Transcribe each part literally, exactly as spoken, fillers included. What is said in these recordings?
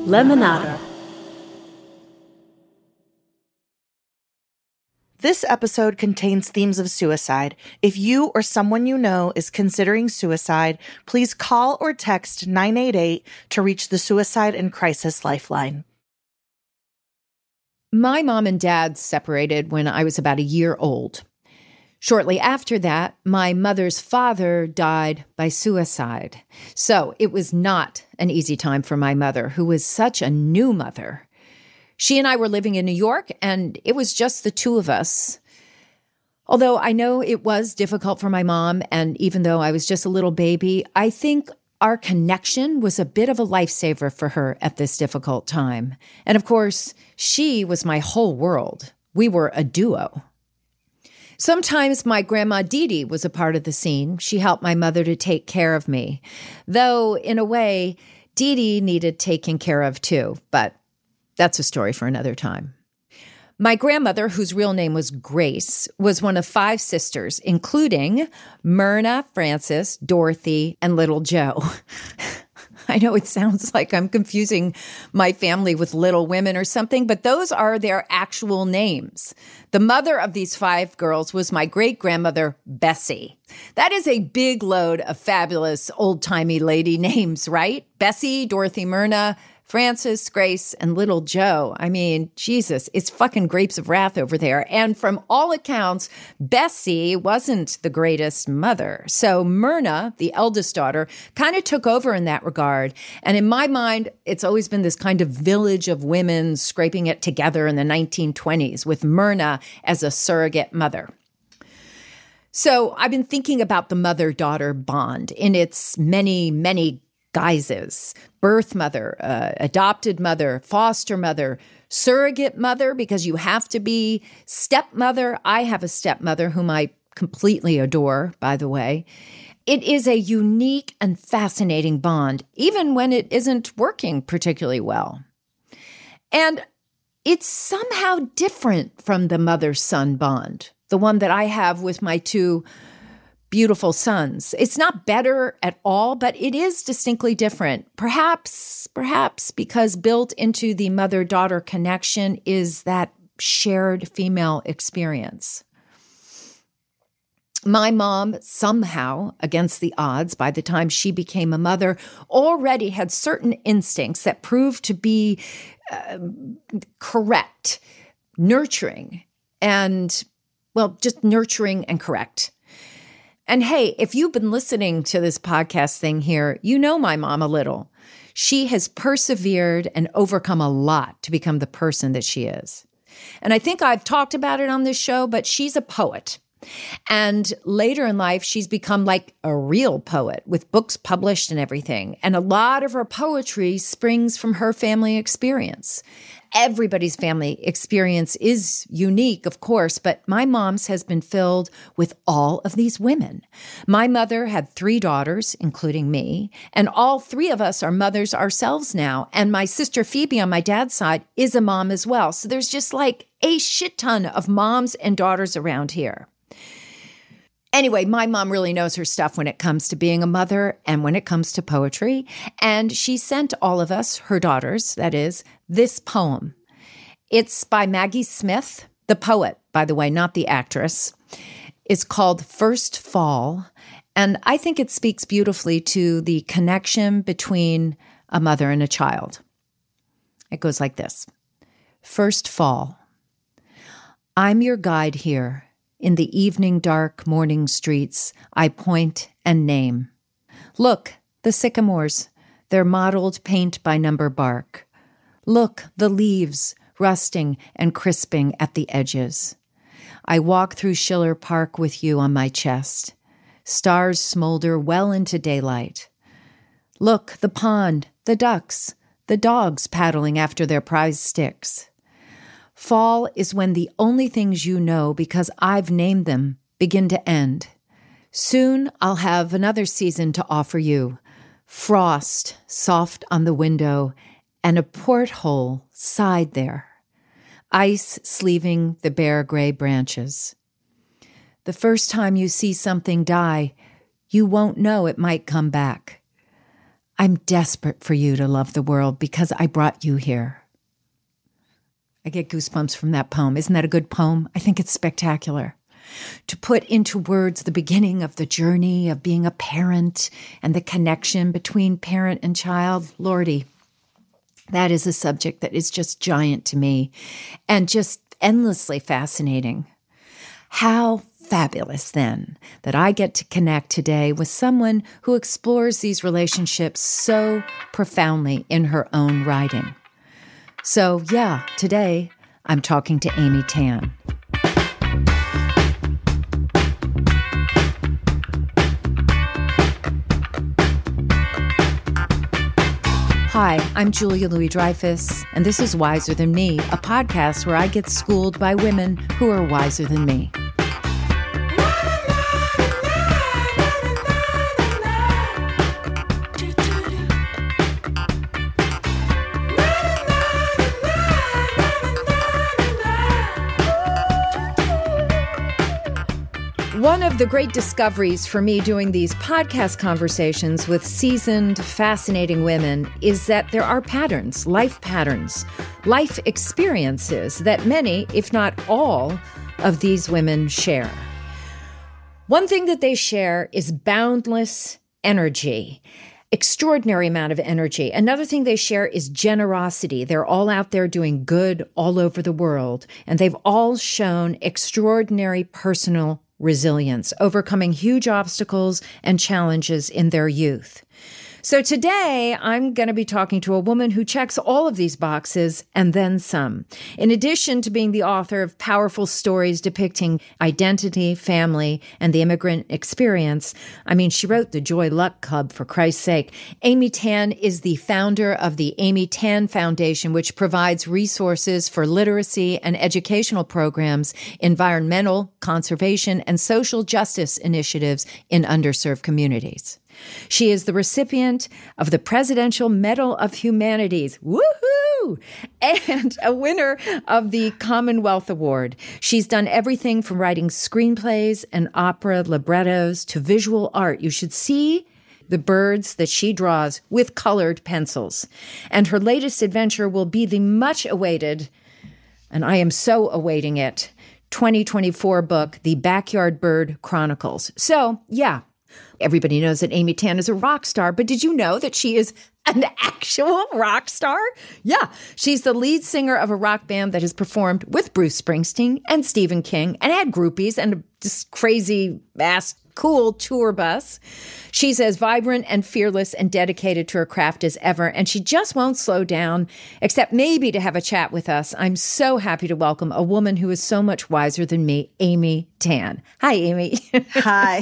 Lemonada. This episode contains themes of suicide. If you or someone you know is considering suicide, please call or text nine eight eight to reach the Suicide and Crisis Lifeline. My mom and dad separated when I was about a year old. Shortly after that, my mother's father died by suicide. So it was not an easy time for my mother, who was such a new mother. She and I were living in New York, and it was just the two of us. Although I know it was difficult for my mom, and even though I was just a little baby, I think our connection was a bit of a lifesaver for her at this difficult time. And of course, she was my whole world. We were a duo. Sometimes my grandma Dee Dee was a part of the scene. She helped my mother to take care of me. Though, in a way, Dee Dee needed taking care of too, but that's a story for another time. My grandmother, whose real name was Grace, was one of five sisters, including Myrna, Frances, Dorothy, and Little Joe. I know it sounds like I'm confusing my family with Little Women or something, but those are their actual names. The mother of these five girls was my great-grandmother, Bessie. That is a big load of fabulous old-timey lady names, right? Bessie, Dorothy, Myrna, Frances, Grace, and Little Joe. I mean, Jesus, it's fucking grapes of wrath over there. And from all accounts, Bessie wasn't the greatest mother. So Myrna, the eldest daughter, kind of took over in that regard. And in my mind, it's always been this kind of village of women scraping it together in the nineteen twenties with Myrna as a surrogate mother. So I've been thinking about the mother-daughter bond in its many, many guises: birth mother, uh, adopted mother, foster mother, surrogate mother, because you have to be, stepmother. I have a stepmother whom I completely adore, by the way. It is a unique and fascinating bond, even when it isn't working particularly well. And it's somehow different from the mother-son bond, the one that I have with my two beautiful sons. It's not better at all, but it is distinctly different. Perhaps, perhaps because built into the mother-daughter connection is that shared female experience. My mom, somehow, against the odds, by the time she became a mother, already had certain instincts that proved to be uh, correct, nurturing, and, well, just nurturing and correct. And hey, if you've been listening to this podcast thing here, you know my mom a little. She has persevered and overcome a lot to become the person that she is. And I think I've talked about it on this show, but she's a poet. And later in life, she's become like a real poet with books published and everything. And a lot of her poetry springs from her family experience. Everybody's family experience is unique, of course, but my mom's has been filled with all of these women. My mother had three daughters, including me, and all three of us are mothers ourselves now. And my sister Phoebe on my dad's side is a mom as well. So there's just like a shit ton of moms and daughters around here. Anyway, my mom really knows her stuff when it comes to being a mother and when it comes to poetry. And she sent all of us, her daughters, that is, this poem. It's by Maggie Smith, the poet, by the way, not the actress. It's called First Fall. And I think it speaks beautifully to the connection between a mother and a child. It goes like this. First Fall. I'm your guide here. In the evening dark morning streets, I point and name. Look, the sycamores, their mottled paint by number bark. Look, the leaves, rusting and crisping at the edges. I walk through Schiller Park with you on my chest. Stars smolder well into daylight. Look, the pond, the ducks, the dogs paddling after their prize sticks. Fall is when the only things you know, because I've named them, begin to end. Soon I'll have another season to offer you. Frost soft on the window and a porthole side there. Ice sleeving the bare gray branches. The first time you see something die, you won't know it might come back. I'm desperate for you to love the world because I brought you here. I get goosebumps from that poem. Isn't that a good poem? I think it's spectacular. To put into words the beginning of the journey of being a parent and the connection between parent and child, Lordy, that is a subject that is just giant to me and just endlessly fascinating. How fabulous, then, that I get to connect today with someone who explores these relationships so profoundly in her own writing. So, yeah, today I'm talking to Amy Tan. Hi, I'm Julia Louis-Dreyfus, and this is Wiser Than Me, a podcast where I get schooled by women who are wiser than me. One of the great discoveries for me doing these podcast conversations with seasoned, fascinating women is that there are patterns, life patterns, life experiences that many, if not all, of these women share. One thing that they share is boundless energy, extraordinary amount of energy. Another thing they share is generosity. They're all out there doing good all over the world, and they've all shown extraordinary personal resilience, overcoming huge obstacles and challenges in their youth. So today, I'm going to be talking to a woman who checks all of these boxes and then some. In addition to being the author of powerful stories depicting identity, family, and the immigrant experience, I mean, she wrote the Joy Luck Club, for Christ's sake. Amy Tan is the founder of the Amy Tan Foundation, which provides resources for literacy and educational programs, environmental, conservation, and social justice initiatives in underserved communities. She is the recipient of the Presidential Medal of Humanities, woohoo, and a winner of the Commonwealth Award. She's done everything from writing screenplays and opera librettos to visual art. You should see the birds that she draws with colored pencils. And her latest adventure will be the much-awaited, and I am so awaiting it, twenty twenty-four book, The Backyard Bird Chronicles. So, yeah. Everybody knows that Amy Tan is a rock star, but did you know that she is an actual rock star? Yeah, she's the lead singer of a rock band that has performed with Bruce Springsteen and Stephen King and had groupies and this crazy-ass cool tour bus. She's as vibrant and fearless and dedicated to her craft as ever, and she just won't slow down, except maybe to have a chat with us. I'm so happy to welcome a woman who is so much wiser than me, Amy Tan. Hi, Amy. Hi.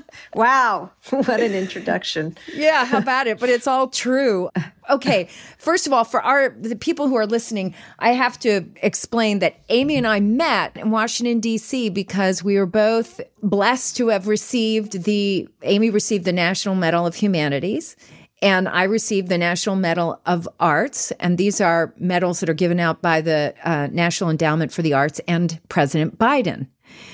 Wow. What an introduction. Yeah, how about it? But it's all true. Okay. First of all, for our the people who are listening, I have to explain that Amy and I met in Washington, D C because we were both blessed to have received the, Amy received the National Medal of Humanities, and I received the National Medal of Arts. And these are medals that are given out by the uh, National Endowment for the Arts and President Biden.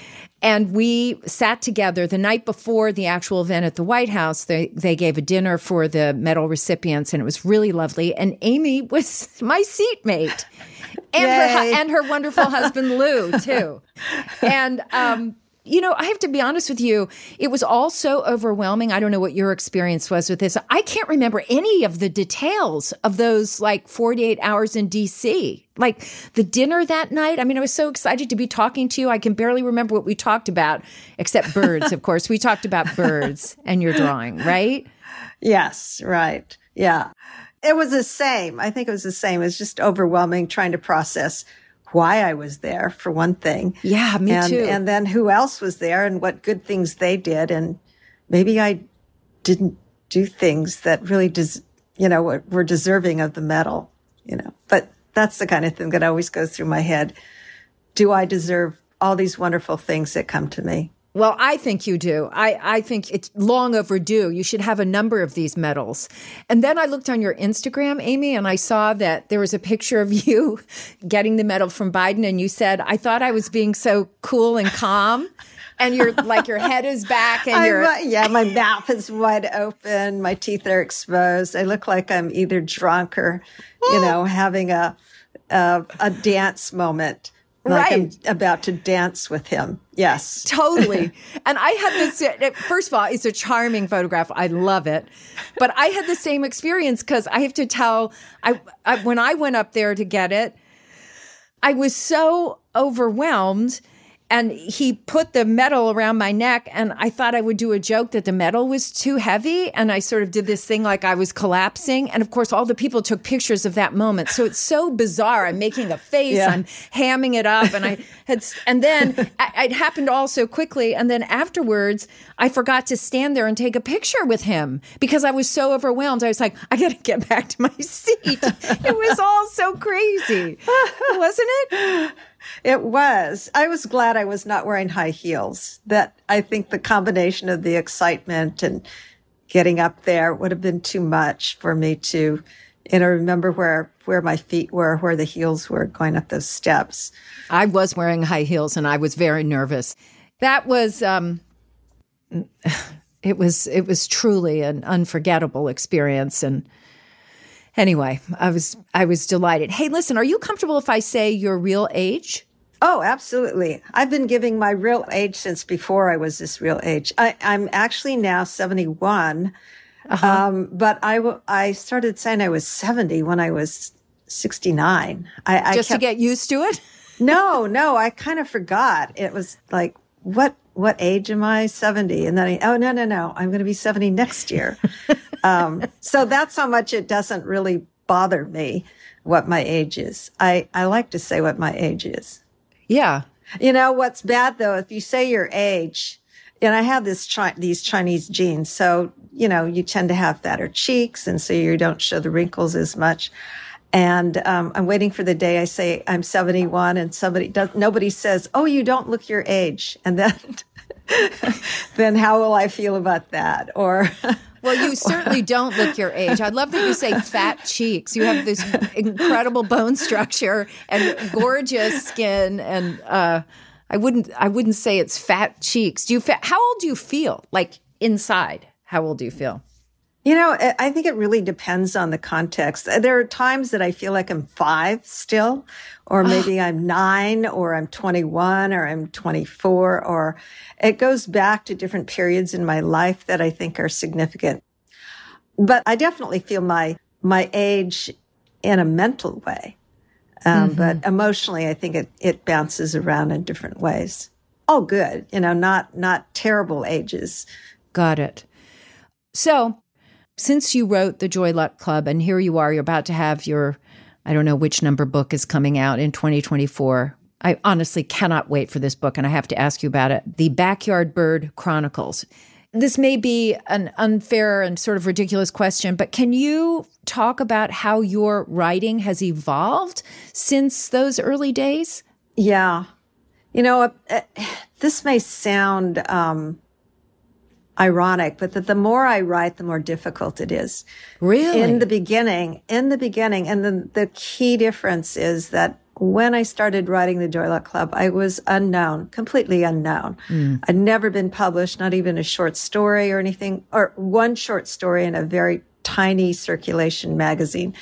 And we sat together the night before the actual event at the White House. They they gave a dinner for the medal recipients, and it was really lovely. And Amy was my seatmate, and her and her wonderful husband Lou too. And um, you know, I have to be honest with you, it was all so overwhelming. I don't know what your experience was with this. I can't remember any of the details of those like forty-eight hours in D C. Like the dinner that night. I mean, I was so excited to be talking to you. I can barely remember what we talked about, except birds, of course. We talked about birds and your drawing, right? Yes, right. Yeah. It was the same. I think it was the same. It was just overwhelming trying to process why I was there, for one thing. Yeah, me and, too. And then who else was there and what good things they did. And maybe I didn't do things that really, des- you know, were, were deserving of the medal, you know. But that's the kind of thing that always goes through my head. Do I deserve all these wonderful things that come to me? Well, I think you do. I, I think it's long overdue. You should have a number of these medals. And then I looked on your Instagram, Amy, and I saw that there was a picture of you getting the medal from Biden. And you said, I thought I was being so cool and calm. and you're like, your head is back and you're. I'm, yeah, my mouth is wide open. My teeth are exposed. I look like I'm either drunk or, you know, having a, a, a dance moment. Like Right. I'm about to dance with him. Yes. Totally. And I had this, first of all, it's a charming photograph. I love it. But I had the same experience because I have to tell, I, I when I went up there to get it, I was so overwhelmed. And he put the medal around my neck, and I thought I would do a joke that the medal was too heavy. And I sort of did this thing like I was collapsing. And of course, all the people took pictures of that moment. So it's so bizarre. I'm making a face, Yeah. I'm hamming it up. And I had, and then it happened all so quickly. And then afterwards, I forgot to stand there and take a picture with him because I was so overwhelmed. I was like, I got to get back to my seat. It was all so crazy, wasn't it? It was. I was glad I was not wearing high heels. That I think the combination of the excitement and getting up there would have been too much for me to, you know, remember where, where my feet were, where the heels were going up those steps. I was wearing high heels and I was very nervous. That was, um, it was, it was truly an unforgettable experience. And anyway, I was, I was delighted. Hey, listen, are you comfortable if I say your real age? Oh, absolutely. I've been giving my real age since before I was this real age. I, I'm actually now seventy-one. Uh-huh. Um, but I, w- I started saying I was seventy when I was sixty-nine. I, Just I kept, to get used to it? No, no, I kind of forgot. It was like, what, what age am I? seventy. And then I, oh, no, no, no, I'm going to be seventy next year. um, so that's how much it doesn't really bother me what my age is. I, I like to say what my age is. Yeah. You know, what's bad though, if you say your age, and I have this chi- these Chinese genes, so, you know, you tend to have fatter cheeks, and so you don't show the wrinkles as much. And um, I'm waiting for the day I say I'm seventy-one, and somebody does. Nobody says, "Oh, you don't look your age," and then, then how will I feel about that? Or, well, you certainly don't look your age. I love that you say fat cheeks. You have this incredible bone structure and gorgeous skin, and uh, I wouldn't, I wouldn't say it's fat cheeks. Do you? Fa- how old do you feel? Like inside, how old do you feel? You know, I think it really depends on the context. There are times that I feel like I'm five still, or maybe I'm nine, or I'm twenty-one, or I'm twenty-four, or it goes back to different periods in my life that I think are significant. But I definitely feel my, my age in a mental way. Um, mm-hmm. But emotionally, I think it, it bounces around in different ways. All good, you know, not, not terrible ages. Got it. So, since you wrote The Joy Luck Club, and here you are, you're about to have your, I don't know which number book is coming out in twenty twenty-four. I honestly cannot wait for this book, and I have to ask you about it. The Backyard Bird Chronicles. This may be an unfair and sort of ridiculous question, but can you talk about how your writing has evolved since those early days? Yeah. You know, uh, uh, this may sound um ironic, but that the more I write, the more difficult it is. Really? In the beginning, in the beginning. And the, the key difference is that when I started writing the Joy Luck Club, I was unknown, completely unknown. Mm. I'd never been published, not even a short story or anything, or one short story in a very tiny circulation magazine.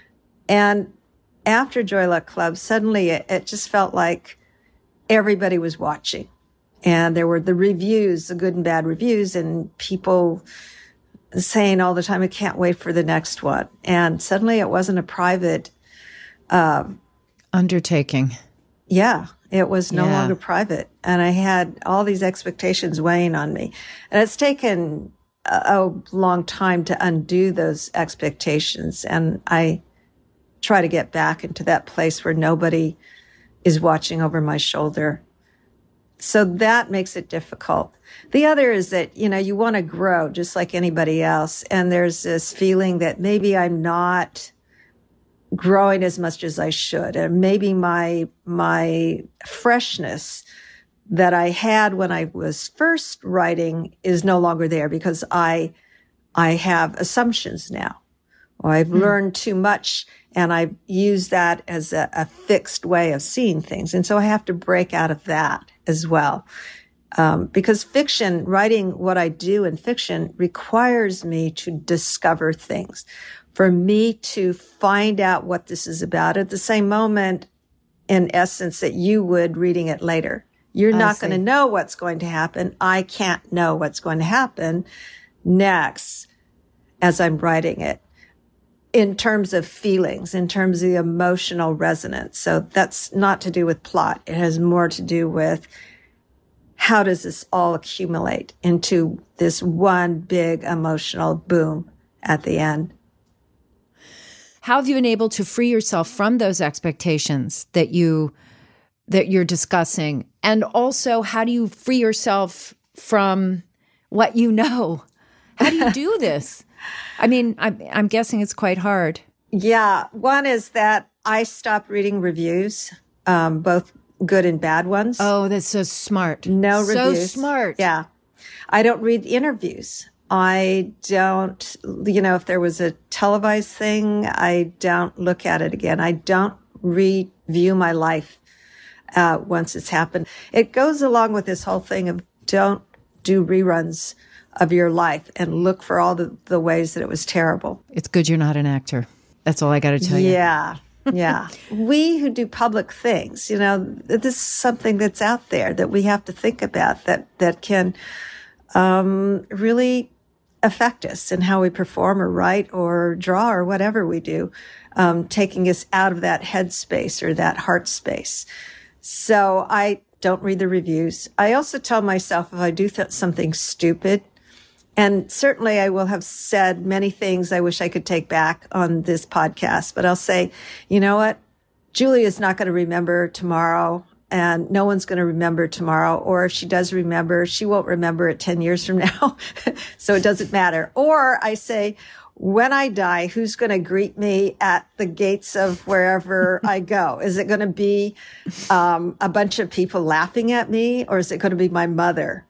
And after Joy Luck Club, suddenly it, it just felt like everybody was watching. And there were the reviews, the good and bad reviews, and people saying all the time, I can't wait for the next one. And suddenly it wasn't a private uh, undertaking. Yeah, it was no yeah. longer private. And I had all these expectations weighing on me. And it's taken a, a long time to undo those expectations. And I try to get back into that place where nobody is watching over my shoulder. So that makes it difficult. The other is that, you know, you want to grow just like anybody else. And there's this feeling that maybe I'm not growing as much as I should. And maybe my, my freshness that I had when I was first writing is no longer there because I, I have assumptions now. Or I've mm. learned too much and I've used that as a, a fixed way of seeing things. And so I have to break out of that as well. Um, because fiction, writing what I do in fiction requires me to discover things, for me to find out what this is about at the same moment, in essence, that you would reading it later. You're I not see. going to know what's going to happen. I can't know what's going to happen next as I'm writing it in terms of feelings, in terms of the emotional resonance. So that's not to do with plot. It has more to do with how does this all accumulate into this one big emotional boom at the end. How have you been able to free yourself from those expectations that you that you're discussing? And also, how do you free yourself from what you know? How do you do this? I mean, I'm, I'm guessing it's quite hard. Yeah. One is that I stopped reading reviews, um, both good and bad ones. Oh, that's so smart. No so reviews. So smart. Yeah. I don't read the interviews. I don't, you know, if there was a televised thing, I don't look at it again. I don't review my life uh, once it's happened. It goes along with this whole thing of don't do reruns of your life and look for all the, the ways that it was terrible. It's good you're not an actor. That's all I got to tell you. Yeah. Yeah. We who do public things, you know, this is something that's out there that we have to think about that, that can um, really affect us in how we perform or write or draw or whatever we do, um, taking us out of that head space or that heart space. So I don't read the reviews. I also tell myself if I do th- something stupid, and certainly I will have said many things I wish I could take back on this podcast, but I'll say, you know what? Julie is not going to remember tomorrow, and no one's going to remember tomorrow. Or if she does remember, she won't remember it ten years from now. So it doesn't matter. Or I say, when I die, who's going to greet me at the gates of wherever I go? Is it going to be um, a bunch of people laughing at me, or is it going to be my mother?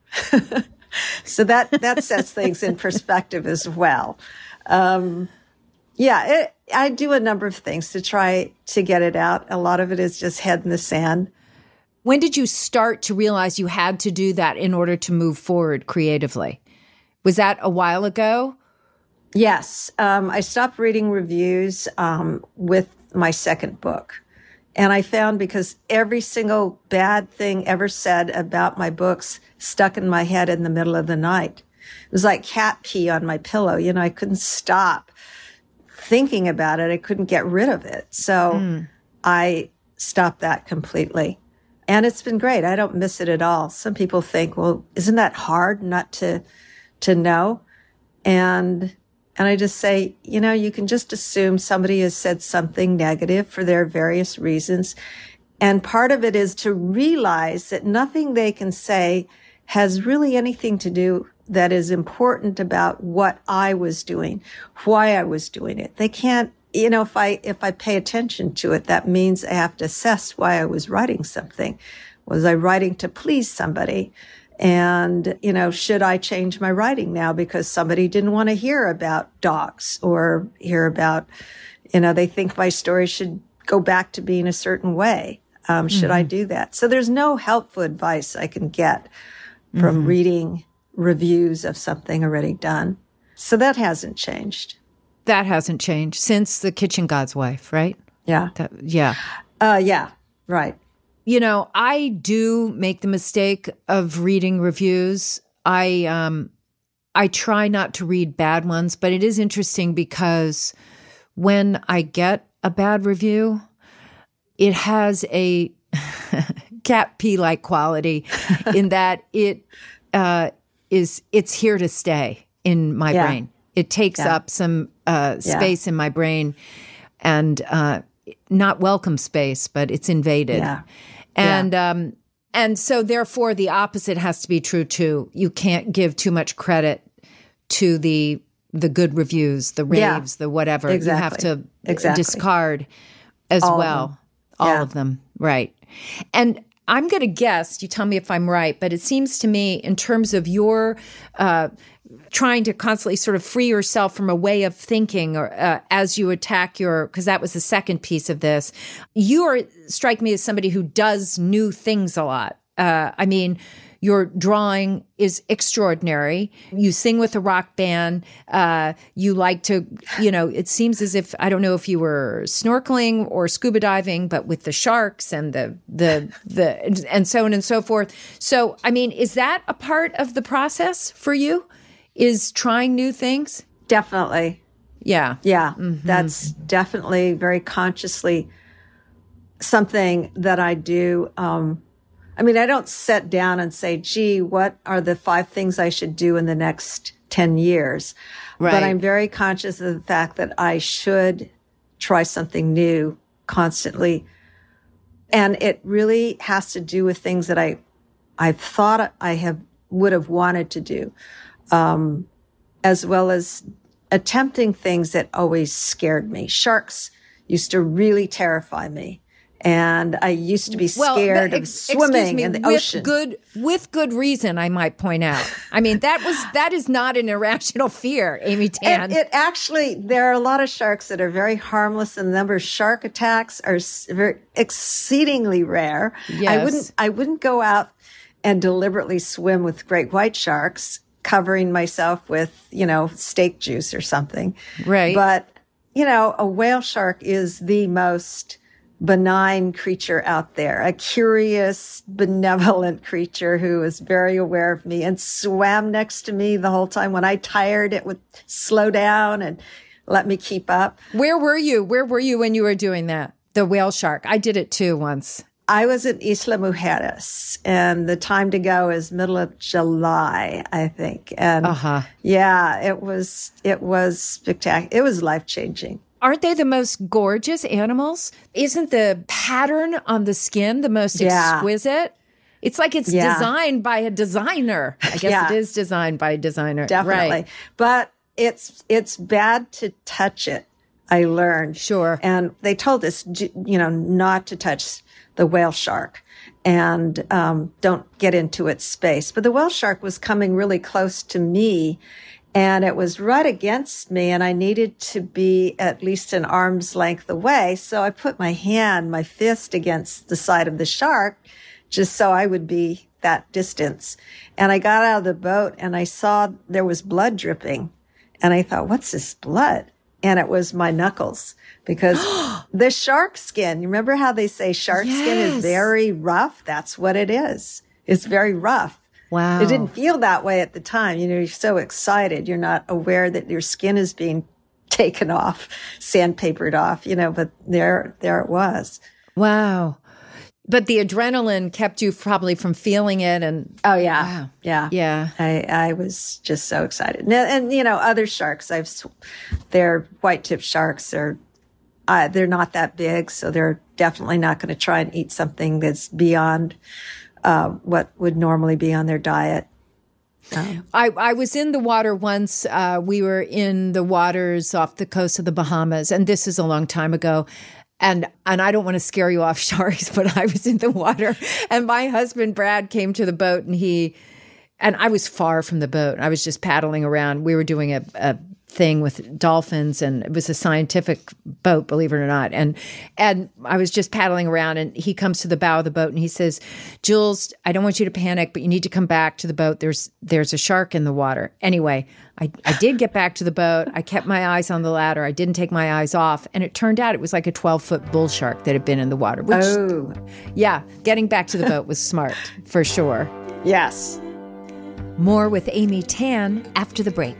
So that, that sets things in perspective as well. Um, yeah, it, I do a number of things to try to get it out. A lot of it is just head in the sand. When did you start to realize you had to do that in order to move forward creatively? Was that a while ago? Yes. Um, I stopped reading reviews um, with my second book. And I found because every single bad thing ever said about my books stuck in my head in the middle of the night. It was like cat pee on my pillow. You know, I couldn't stop thinking about it. I couldn't get rid of it. So mm. I stopped that completely. And it's been great. I don't miss it at all. Some people think, well, isn't that hard not to, to know? And And I just say, you know, you can just assume somebody has said something negative for their various reasons. And part of it is to realize that nothing they can say has really anything to do that is important about what I was doing, why I was doing it. They can't, you know, if I, if I pay attention to it, that means I have to assess why I was writing something. Was I writing to please somebody? And, you know, should I change my writing now because somebody didn't want to hear about dogs or hear about, you know, they think my story should go back to being a certain way. Um, should mm-hmm. I do that? So there's no helpful advice I can get from mm-hmm. reading reviews of something already done. So that hasn't changed. That hasn't changed since The Kitchen God's Wife, right? Yeah. That, yeah. Uh, yeah, right. You know, I do make the mistake of reading reviews. I um, I try not to read bad ones, but it is interesting because when I get a bad review, it has a cat pee-like quality in that it uh, is it's here to stay in my yeah. brain. It takes yeah. up some uh, space yeah. in my brain, and uh, not welcome space, but it's invaded. Yeah. And yeah. um, and so therefore the opposite has to be true too. You can't give too much credit to the the good reviews, the raves, yeah. the whatever. Exactly. You have to exactly. discard as all well. Of all yeah. of them. Right. And I'm going to guess, you tell me if I'm right, but it seems to me in terms of your uh, trying to constantly sort of free yourself from a way of thinking or uh, as you attack your, because that was the second piece of this, you are, strike me as somebody who does new things a lot. Uh, I mean, Your drawing is extraordinary. You sing with a rock band. Uh, you like to, you know, it seems as if, I don't know if you were snorkeling or scuba diving, but with the sharks and the, the, the, and so on and so forth. So, I mean, is that a part of the process for you? Is trying new things? Definitely. Yeah. Yeah. Mm-hmm. That's definitely very consciously something that I do. Um, I mean, I don't sit down and say, gee, what are the five things I should do in the next ten years? Right. But I'm very conscious of the fact that I should try something new constantly. And it really has to do with things that I, I thought I have, would have wanted to do, um, as well as attempting things that always scared me. Sharks used to really terrify me. And I used to be scared well, of swimming me, in the with ocean. Good, with good reason, I might point out. I mean, that was that is not an irrational fear, Amy Tan. It, it actually, there are a lot of sharks that are very harmless, and the number of shark attacks are very exceedingly rare. Yes. I wouldn't, I wouldn't go out and deliberately swim with great white sharks, covering myself with, you know, steak juice or something. Right. But, you know, a whale shark is the most benign creature out there, a curious, benevolent creature who was very aware of me and swam next to me the whole time. When I tired, it would slow down and let me keep up. Where were you? Where were you when you were doing that? The whale shark. I did it too once. I was at Isla Mujeres, and the time to go is middle of July, I think. And uh-huh. yeah, it was, it was spectacular. It was life-changing. Aren't they the most gorgeous animals? Isn't the pattern on the skin the most yeah. exquisite? It's like it's yeah. designed by a designer. I guess yeah. it is designed by a designer. Definitely. Right. But it's it's bad to touch it, I learned. Sure. And they told us, you know, not to touch the whale shark and um, don't get into its space. But the whale shark was coming really close to me, and it was right against me, and I needed to be at least an arm's length away. So I put my hand, my fist against the side of the shark, just so I would be that distance. And I got out of the boat, and I saw there was blood dripping. And I thought, what's this blood? And it was my knuckles, because the shark skin, you remember how they say shark yes. skin is very rough? That's what it is. It's very rough. Wow. It didn't feel that way at the time. You know, you're so excited. You're not aware that your skin is being taken off, sandpapered off, you know, but there, there it was. Wow. But the adrenaline kept you probably from feeling it. And oh, yeah. Wow. Yeah. Yeah. I, I was just so excited. And, and, you know, other sharks, I've, they're white-tip sharks. They're, uh, they're not that big, so they're definitely not going to try and eat something that's beyond Uh, what would normally be on their diet. Um, I, I was in the water once. Uh, we were in the waters off the coast of the Bahamas, and this is a long time ago. And and I don't want to scare you off sharks, but I was in the water, and my husband Brad came to the boat, and he and I was far from the boat. I was just paddling around. We were doing a, a thing with dolphins, and it was a scientific boat, believe it or not. And and I was just paddling around, and he comes to the bow of the boat, and he says, "Jules, I don't want you to panic, but you need to come back to the boat. There's there's a shark in the water." Anyway, I, I did get back to the boat. I kept my eyes on the ladder. I didn't take my eyes off, and it turned out it was like a twelve-foot bull shark that had been in the water. Which, oh. Yeah, getting back to the boat was smart, for sure. Yes. More with Amy Tan after the break.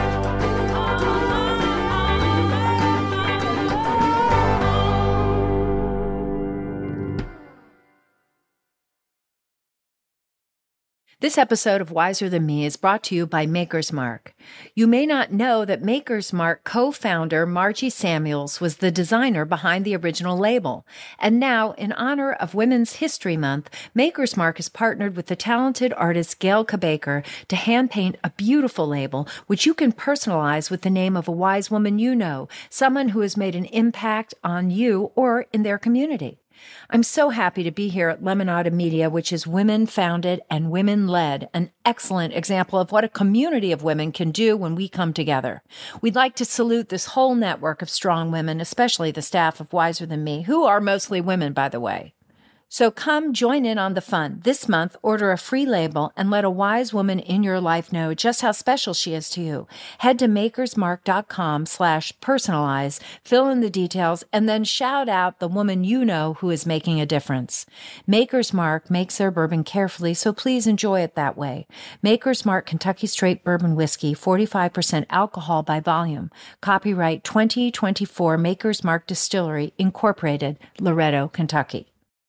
This episode of Wiser Than Me is brought to you by Maker's Mark. You may not know that Maker's Mark co-founder Margie Samuels was the designer behind the original label. And now, in honor of Women's History Month, Maker's Mark has partnered with the talented artist Gail Kabaker to hand-paint a beautiful label, which you can personalize with the name of a wise woman you know, someone who has made an impact on you or in their community. I'm so happy to be here at Lemonada Media, which is women-founded and women-led, an excellent example of what a community of women can do when we come together. We'd like to salute this whole network of strong women, especially the staff of Wiser Than Me, who are mostly women, by the way. So come join in on the fun. This month, order a free label and let a wise woman in your life know just how special she is to you. Head to makersmark.com slash personalize, fill in the details, and then shout out the woman you know who is making a difference. Maker's Mark makes their bourbon carefully, so please enjoy it that way. Maker's Mark Kentucky Straight Bourbon Whiskey, forty-five percent alcohol by volume. Copyright twenty twenty-four Maker's Mark Distillery, Incorporated, Loretto, Kentucky.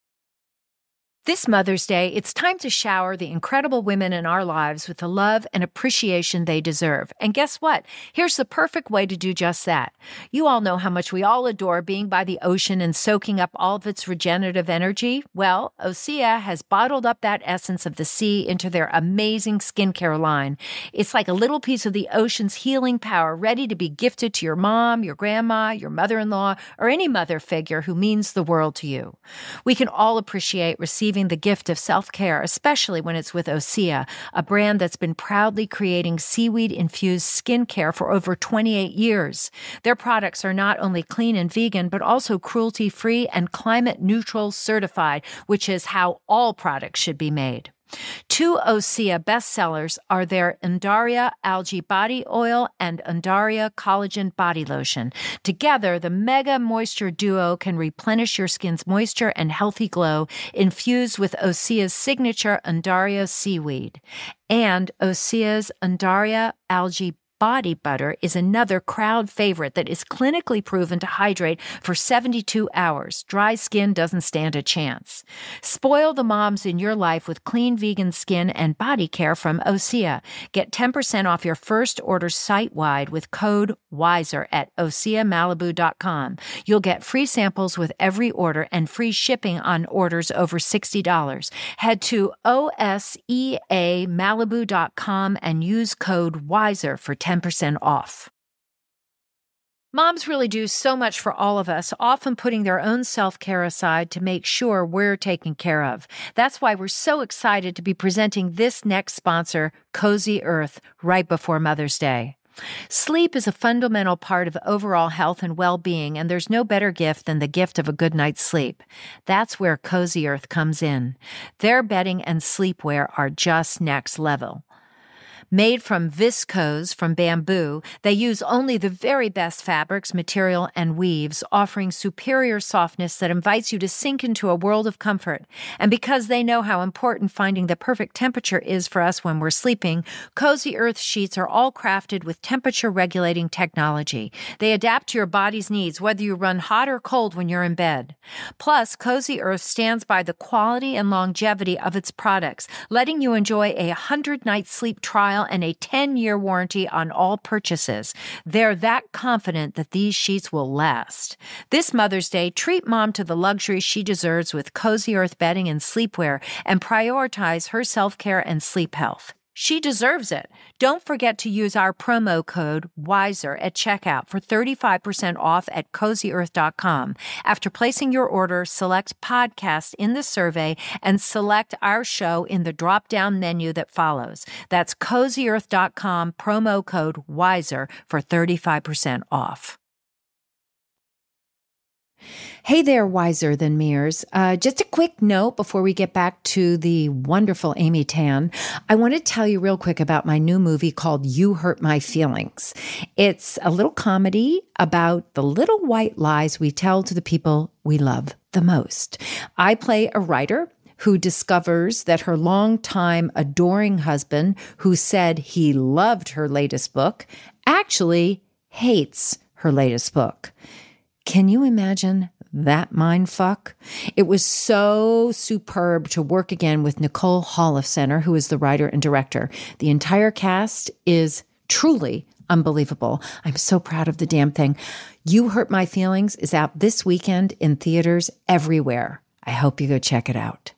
This Mother's Day, it's time to shower the incredible women in our lives with the love and appreciation they deserve. And guess what? Here's the perfect way to do just that. You all know how much we all adore being by the ocean and soaking up all of its regenerative energy. Well, Osea has bottled up that essence of the sea into their amazing skincare line. It's like a little piece of the ocean's healing power ready to be gifted to your mom, your grandma, your mother-in-law, or any mother figure who means the world to you. We can all appreciate receiving the gift of self-care, especially when it's with Osea, a brand that's been proudly creating seaweed-infused skincare for over twenty-eight years. Their products are not only clean and vegan, but also cruelty-free and climate-neutral certified, which is how all products should be made. Two Osea bestsellers are their Undaria Algae Body Oil and Undaria Collagen Body Lotion. Together, the Mega Moisture Duo can replenish your skin's moisture and healthy glow, infused with Osea's signature Undaria seaweed. And Osea's Undaria Algae Body Butter is another crowd favorite that is clinically proven to hydrate for seventy-two hours. Dry skin doesn't stand a chance. Spoil the moms in your life with clean vegan skin and body care from Osea. Get ten percent off your first order site-wide with code WISER at osea malibu dot com. You'll get free samples with every order and free shipping on orders over sixty dollars. Head to osea malibu dot com and use code WISER for ten percent off. Moms really do so much for all of us, often putting their own self-care aside to make sure we're taken care of. That's why we're so excited to be presenting this next sponsor, Cozy Earth, right before Mother's Day. Sleep is a fundamental part of overall health and well-being, and there's no better gift than the gift of a good night's sleep. That's where Cozy Earth comes in. Their bedding and sleepwear are just next level. Made from viscose from bamboo, they use only the very best fabrics, material, and weaves, offering superior softness that invites you to sink into a world of comfort. And because they know how important finding the perfect temperature is for us when we're sleeping, Cozy Earth sheets are all crafted with temperature-regulating technology. They adapt to your body's needs, whether you run hot or cold when you're in bed. Plus, Cozy Earth stands by the quality and longevity of its products, letting you enjoy a one hundred night sleep trial and a ten-year warranty on all purchases. They're that confident that these sheets will last. This Mother's Day, treat mom to the luxury she deserves with Cozy Earth bedding and sleepwear and prioritize her self-care and sleep health. She deserves it. Don't forget to use our promo code WISER at checkout for thirty-five percent off at cozy earth dot com. After placing your order, select podcast in the survey and select our show in the drop-down menu that follows. That's cozy earth dot com, promo code WISER for thirty-five percent off. Hey there, Wiser Than Mears. Uh, just a quick note before we get back to the wonderful Amy Tan. I want to tell you real quick about my new movie called You Hurt My Feelings. It's a little comedy about the little white lies we tell to the people we love the most. I play a writer who discovers that her longtime adoring husband, who said he loved her latest book, actually hates her latest book. Can you imagine that mindfuck? It was so superb to work again with Nicole Holofcener, who is the writer and director. The entire cast is truly unbelievable. I'm so proud of the damn thing. You Hurt My Feelings is out this weekend in theaters everywhere. I hope you go check it out.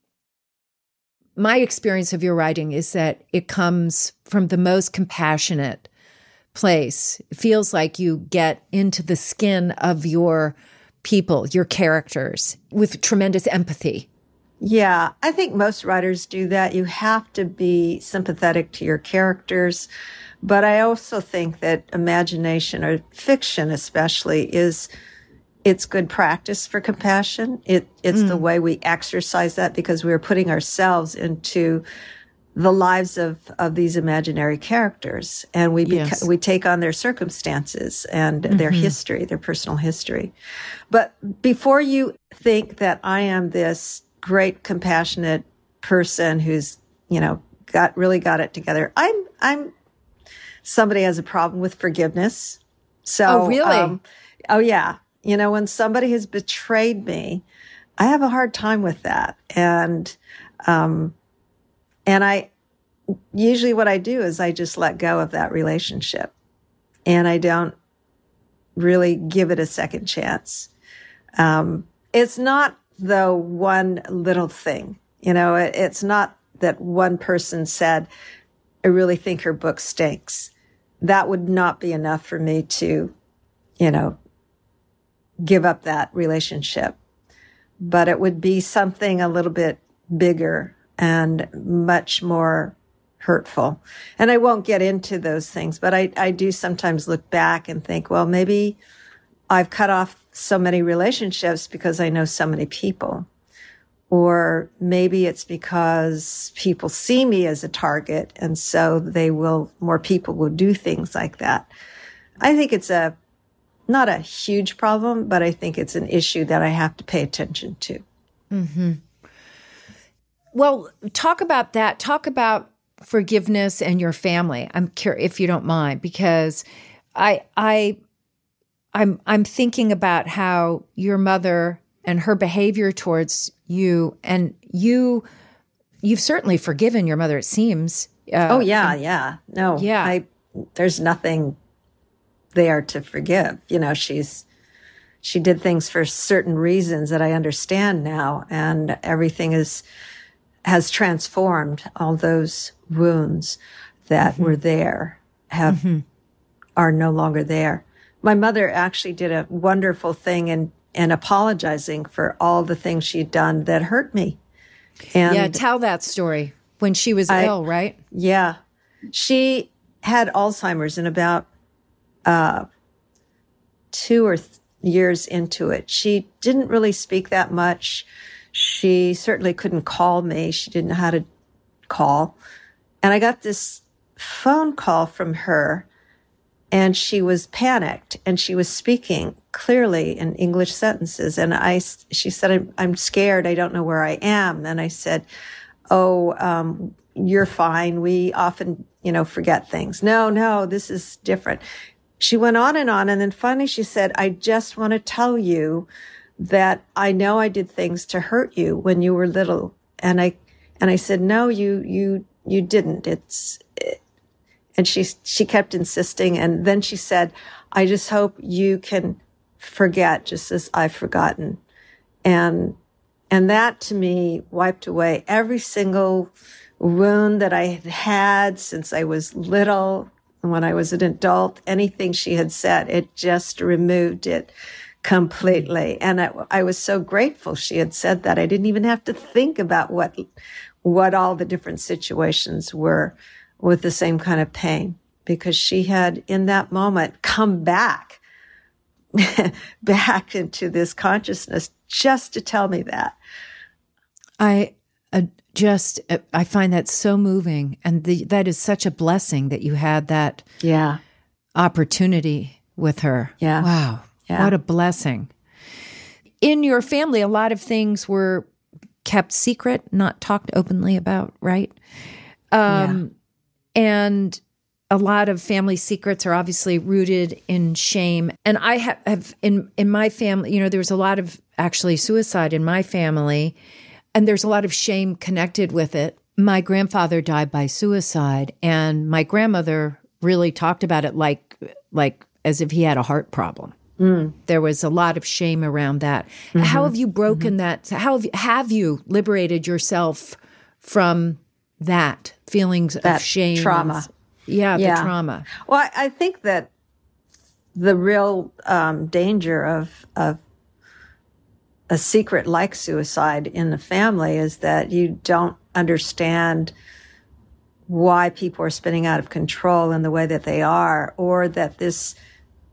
My experience of your writing is that it comes from the most compassionate place. It feels like you get into the skin of your people, your characters, with tremendous empathy. Yeah, I think most writers do that. You have to be sympathetic to your characters. But I also think that imagination, or fiction especially, is it's good practice for compassion. It, it's Mm. the way we exercise that because we're putting ourselves into the lives of, of these imaginary characters, and we beca- Yes. we take on their circumstances and their Mm-hmm. history, their personal history. But before you think that I am this great, compassionate person who's, you know, got really got it together, I'm I'm somebody has a problem with forgiveness. So, Oh, really? um, oh yeah, you know, when somebody has betrayed me, I have a hard time with that, and um. And I, usually what I do is I just let go of that relationship and I don't really give it a second chance. Um, it's not the one little thing, you know, it, it's not that one person said, I really think her book stinks. That would not be enough for me to, you know, give up that relationship. But it would be something a little bit bigger and much more hurtful. And I won't get into those things, but I, I do sometimes look back and think, well, maybe I've cut off so many relationships because I know so many people. Or maybe it's because people see me as a target, and so they will, more people will do things like that. I think it's a, not a huge problem, but I think it's an issue that I have to pay attention to. Mm-hmm. Well, talk about that. Talk about forgiveness and your family. I'm curious, if you don't mind, because I, I, I'm, I'm thinking about how your mother and her behavior towards you, and you, you've certainly forgiven your mother. It seems. Uh, oh yeah, yeah. No, yeah. I, there's nothing there to forgive. You know, she's, she did things for certain reasons that I understand now, and everything is. Has transformed. All those wounds that mm-hmm. were there have mm-hmm. are no longer there. My mother actually did a wonderful thing in, in apologizing for all the things she'd done that hurt me. And yeah, tell that story when she was I, ill, right? Yeah. She had Alzheimer's, and about uh, two or th- years into it, she didn't really speak that much. She certainly couldn't call me. She didn't know how to call. And I got this phone call from her, and she was panicked, and she was speaking clearly in English sentences. And I, she said, I'm, I'm scared. I don't know where I am. And I said, oh, um, you're fine. We often, you know, forget things. No, no, this is different. She went on and on. And then finally she said, I just want to tell you that I know I did things to hurt you when you were little. And I, and I said, no, you, you, you didn't. It's, it. And she, she kept insisting. And then she said, I just hope you can forget just as I've forgotten. And, and that to me wiped away every single wound that I had had since I was little. When I was an adult, anything she had said, it just removed it completely. And I, I was so grateful she had said that. I didn't even have to think about what, what all the different situations were with the same kind of pain, because she had in that moment come back, back into this consciousness just to tell me that. I uh, just, uh, I find that so moving. And the, that is such a blessing that you had that yeah. opportunity with her. Yeah. Wow. Yeah. What a blessing. In your family, a lot of things were kept secret, not talked openly about, right? Um, yeah. And a lot of family secrets are obviously rooted in shame. And I have, have in, in my family, you know, there was a lot of actually suicide in my family, and there's a lot of shame connected with it. My grandfather died by suicide, and my grandmother really talked about it like, like as if he had a heart problem. Mm. There was a lot of shame around that. Mm-hmm. How have you broken mm-hmm. that? How have you, have you liberated yourself from that feelings that of shame? Trauma. And, yeah, yeah, the trauma. Well, I, I think that the real um, danger of, of a secret like suicide in the family is that you don't understand why people are spinning out of control in the way that they are, or that this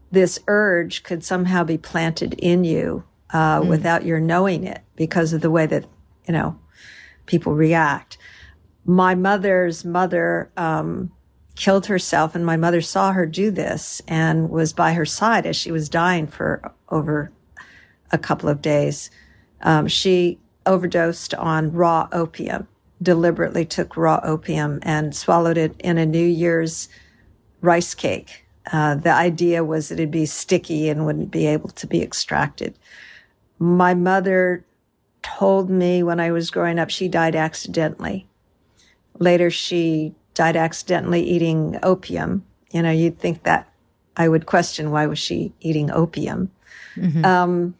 this urge could somehow be planted in you uh, mm. without your knowing it because of the way that, you know, people react. My mother's mother um, killed herself, and my mother saw her do this and was by her side as she was dying for over a couple of days. Um, she overdosed on raw opium, deliberately took raw opium and swallowed it in a New Year's rice cake. Uh, the idea was that it'd be sticky and wouldn't be able to be extracted. My mother told me when I was growing up, she died accidentally. Later, she died accidentally eating opium. You know, you'd think that I would question why was she eating opium. Mm-hmm. Um,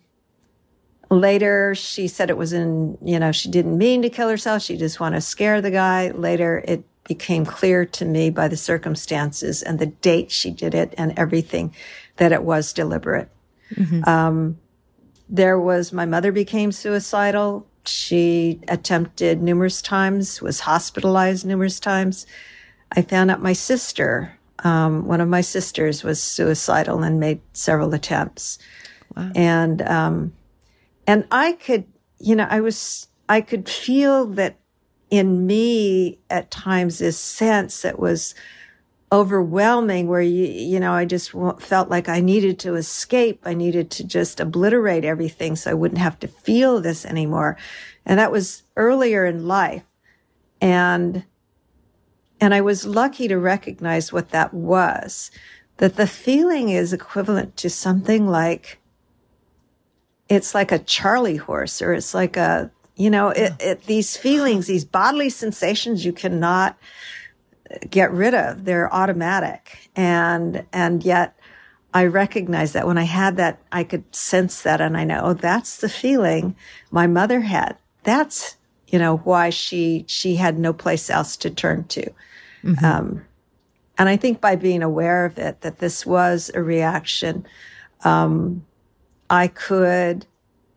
later, she said it was in, you know, she didn't mean to kill herself. She just wanted to scare the guy. Later, it became clear to me by the circumstances and the date she did it and everything that it was deliberate. Mm-hmm. Um, there was, my mother became suicidal. She attempted numerous times, was hospitalized numerous times. I found out my sister, um, one of my sisters was suicidal and made several attempts. Wow. And, um, and I could, you know, I was, I could feel that in me at times this sense that was overwhelming where, you, you know, I just felt like I needed to escape. I needed to just obliterate everything so I wouldn't have to feel this anymore. And that was earlier in life. And, and I was lucky to recognize what that was, that the feeling is equivalent to something like, it's like a Charlie horse, or it's like a, you know, it, it, these feelings, these bodily sensations you cannot get rid of. They're automatic. And, and yet I recognize that when I had that, I could sense that. And I know, oh, that's the feeling my mother had. That's, you know, why she, she had no place else to turn to. Mm-hmm. Um, and I think by being aware of it, that this was a reaction, um, I could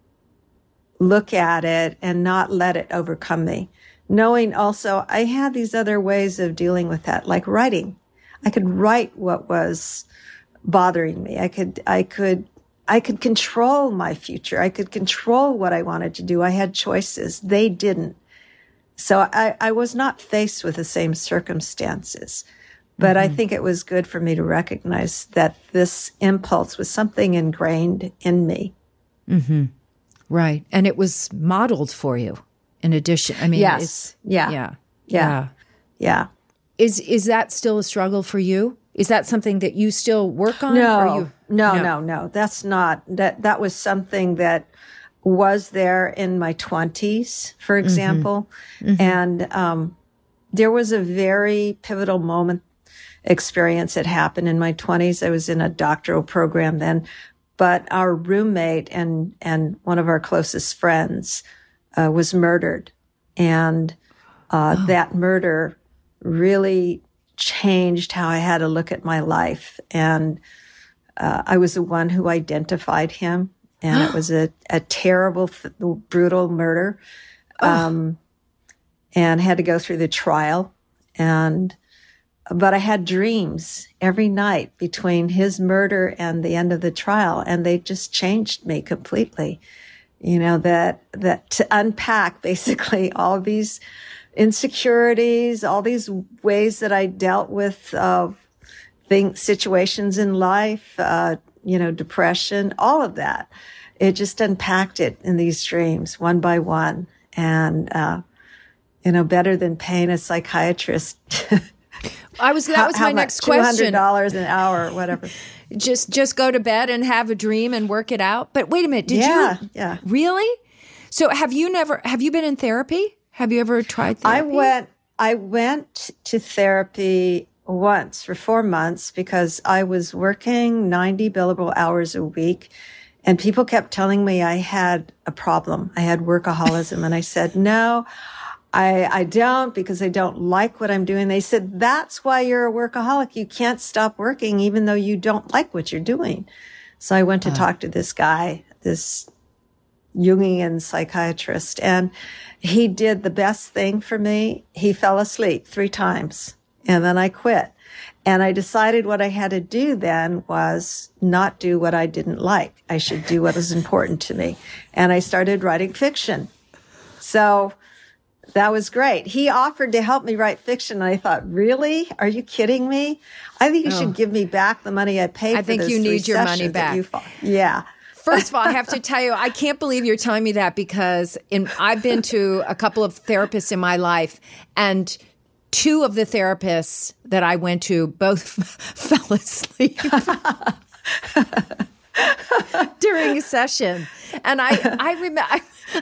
look at it and not let it overcome me. Knowing also I had these other ways of dealing with that, like writing. I could write what was bothering me. I could, I could, I could control my future. I could control what I wanted to do. I had choices. They didn't. So I, I was not faced with the same circumstances. But mm-hmm. I think it was good for me to recognize that this impulse was something ingrained in me. Mm-hmm. Right. And it was modeled for you in addition. I mean, yes. It's, yeah. yeah. Yeah. Yeah. Is, is that still a struggle for you? Is that something that you still work on? No, or you, no, no, no, no. That's not, that, that was something that was there in my twenties, for example. Mm-hmm. Mm-hmm. And, um, there was a very pivotal moment experience that happened in my twenties. I was in a doctoral program then, but our roommate and, and one of our closest friends, uh, was murdered. And, uh, oh. that murder really changed how I had to look at my life. And, uh, I was the one who identified him, and it was a, a terrible, brutal murder. Um, oh. and had to go through the trial. And, but I had dreams every night between his murder and the end of the trial, and they just changed me completely. You know, that, that to unpack basically all these insecurities, all these ways that I dealt with, uh, things, situations in life, uh, you know, depression, all of that. It just unpacked it in these dreams one by one. And, uh, you know, better than paying a psychiatrist. I was, that was how, my how next much, two hundred question. dollars an hour or whatever. Just, just go to bed and have a dream and work it out. But wait a minute. Did yeah, you? Yeah. Really? So have you never, have you been in therapy? Have you ever tried therapy? I went, I went to therapy once for four months because I was working ninety billable hours a week, and people kept telling me I had a problem. I had workaholism. And I said, no, I, I don't, because I don't like what I'm doing. They said, that's why you're a workaholic. You can't stop working even though you don't like what you're doing. So I went to uh. talk to this guy, this Jungian psychiatrist, and he did the best thing for me. He fell asleep three times, and then I quit. And I decided what I had to do then was not do what I didn't like. I should do what was important to me. And I started writing fiction. So that was great. He offered to help me write fiction. And I thought, really? Are you kidding me? I think you oh. should give me back the money I paid I for think this you need your money back. You yeah. First of all, I have to tell you, I can't believe you're telling me that because in, I've been to a couple of therapists in my life, and two of the therapists that I went to both fell asleep during a session. And I, I remember...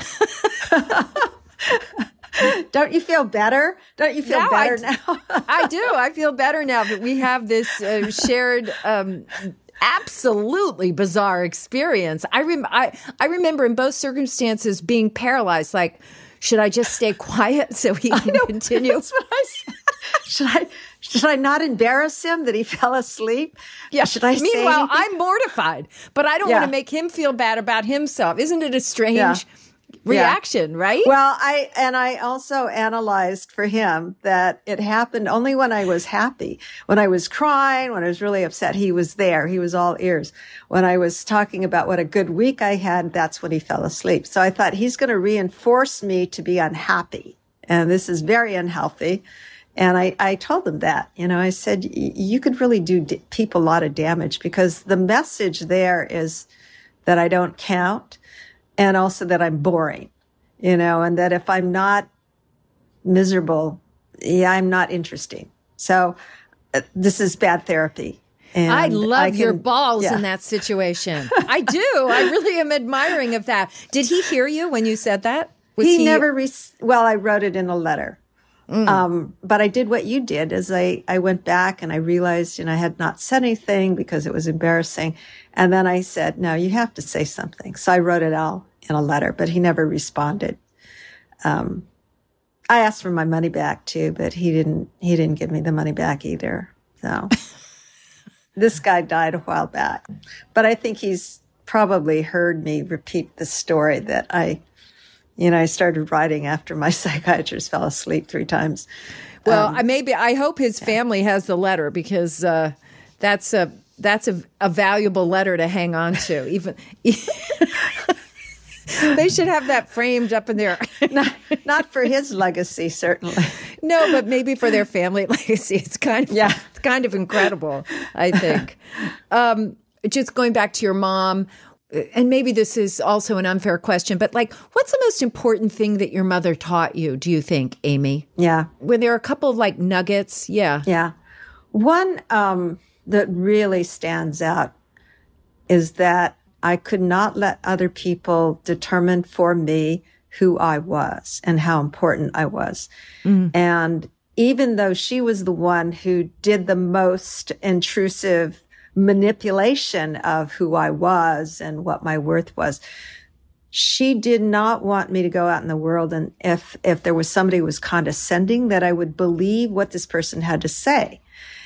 Don't you feel better? Don't you feel now better I, now? I do. I feel better now that we have this uh, shared, um, absolutely bizarre experience. I, rem- I I remember in both circumstances being paralyzed. Like, should I just stay quiet so he can know, continue? That's what I said. Should I should I not embarrass him that he fell asleep? Yeah. Should I? Meanwhile, say anything? I'm mortified, but I don't yeah. want to make him feel bad about himself. Isn't it a strange? Yeah. reaction, yeah. right? Well, I, and I also analyzed for him that it happened only when I was happy. When I was crying, when I was really upset, he was there. He was all ears. When I was talking about what a good week I had, that's when he fell asleep. So I thought he's going to reinforce me to be unhappy. And this is very unhealthy. And I, I told him that, you know, I said, you could really do d- people a lot of damage because the message there is that I don't count. And also that I'm boring, you know, and that if I'm not miserable, yeah, I'm not interesting. So uh, this is bad therapy. And I love I can, your balls yeah. in that situation. I do. I really am admiring of that. Did he hear you when you said that? Was he, he never, re- well, I wrote it in a letter. Mm. Um, but I did what you did is I, I went back and I realized, you know, I had not said anything because it was embarrassing. And then I said, no, you have to say something. So I wrote it all in a letter, but he never responded. Um, I asked for my money back too, but he didn't, he didn't give me the money back either. So this guy died a while back, but I think he's probably heard me repeat the story that I, you know, I started writing after my psychiatrist fell asleep three times. Well, um, I maybe I hope his family has the letter because uh, that's a that's a, a valuable letter to hang on to. Even they should have that framed up in there. not, not for his legacy, certainly. No, but maybe for their family legacy. It's kind of yeah. it's kind of incredible, I think. um, just going back to your mom. And maybe this is also an unfair question, but like, what's the most important thing that your mother taught you, do you think, Amy? Yeah. Were there a couple of like nuggets? Yeah. Yeah. One um, that really stands out is that I could not let other people determine for me who I was and how important I was. Mm. And even though she was the one who did the most intrusive manipulation of who I was and what my worth was, she did not want me to go out in the world. And if, if there was somebody who was condescending, that I would believe what this person had to say.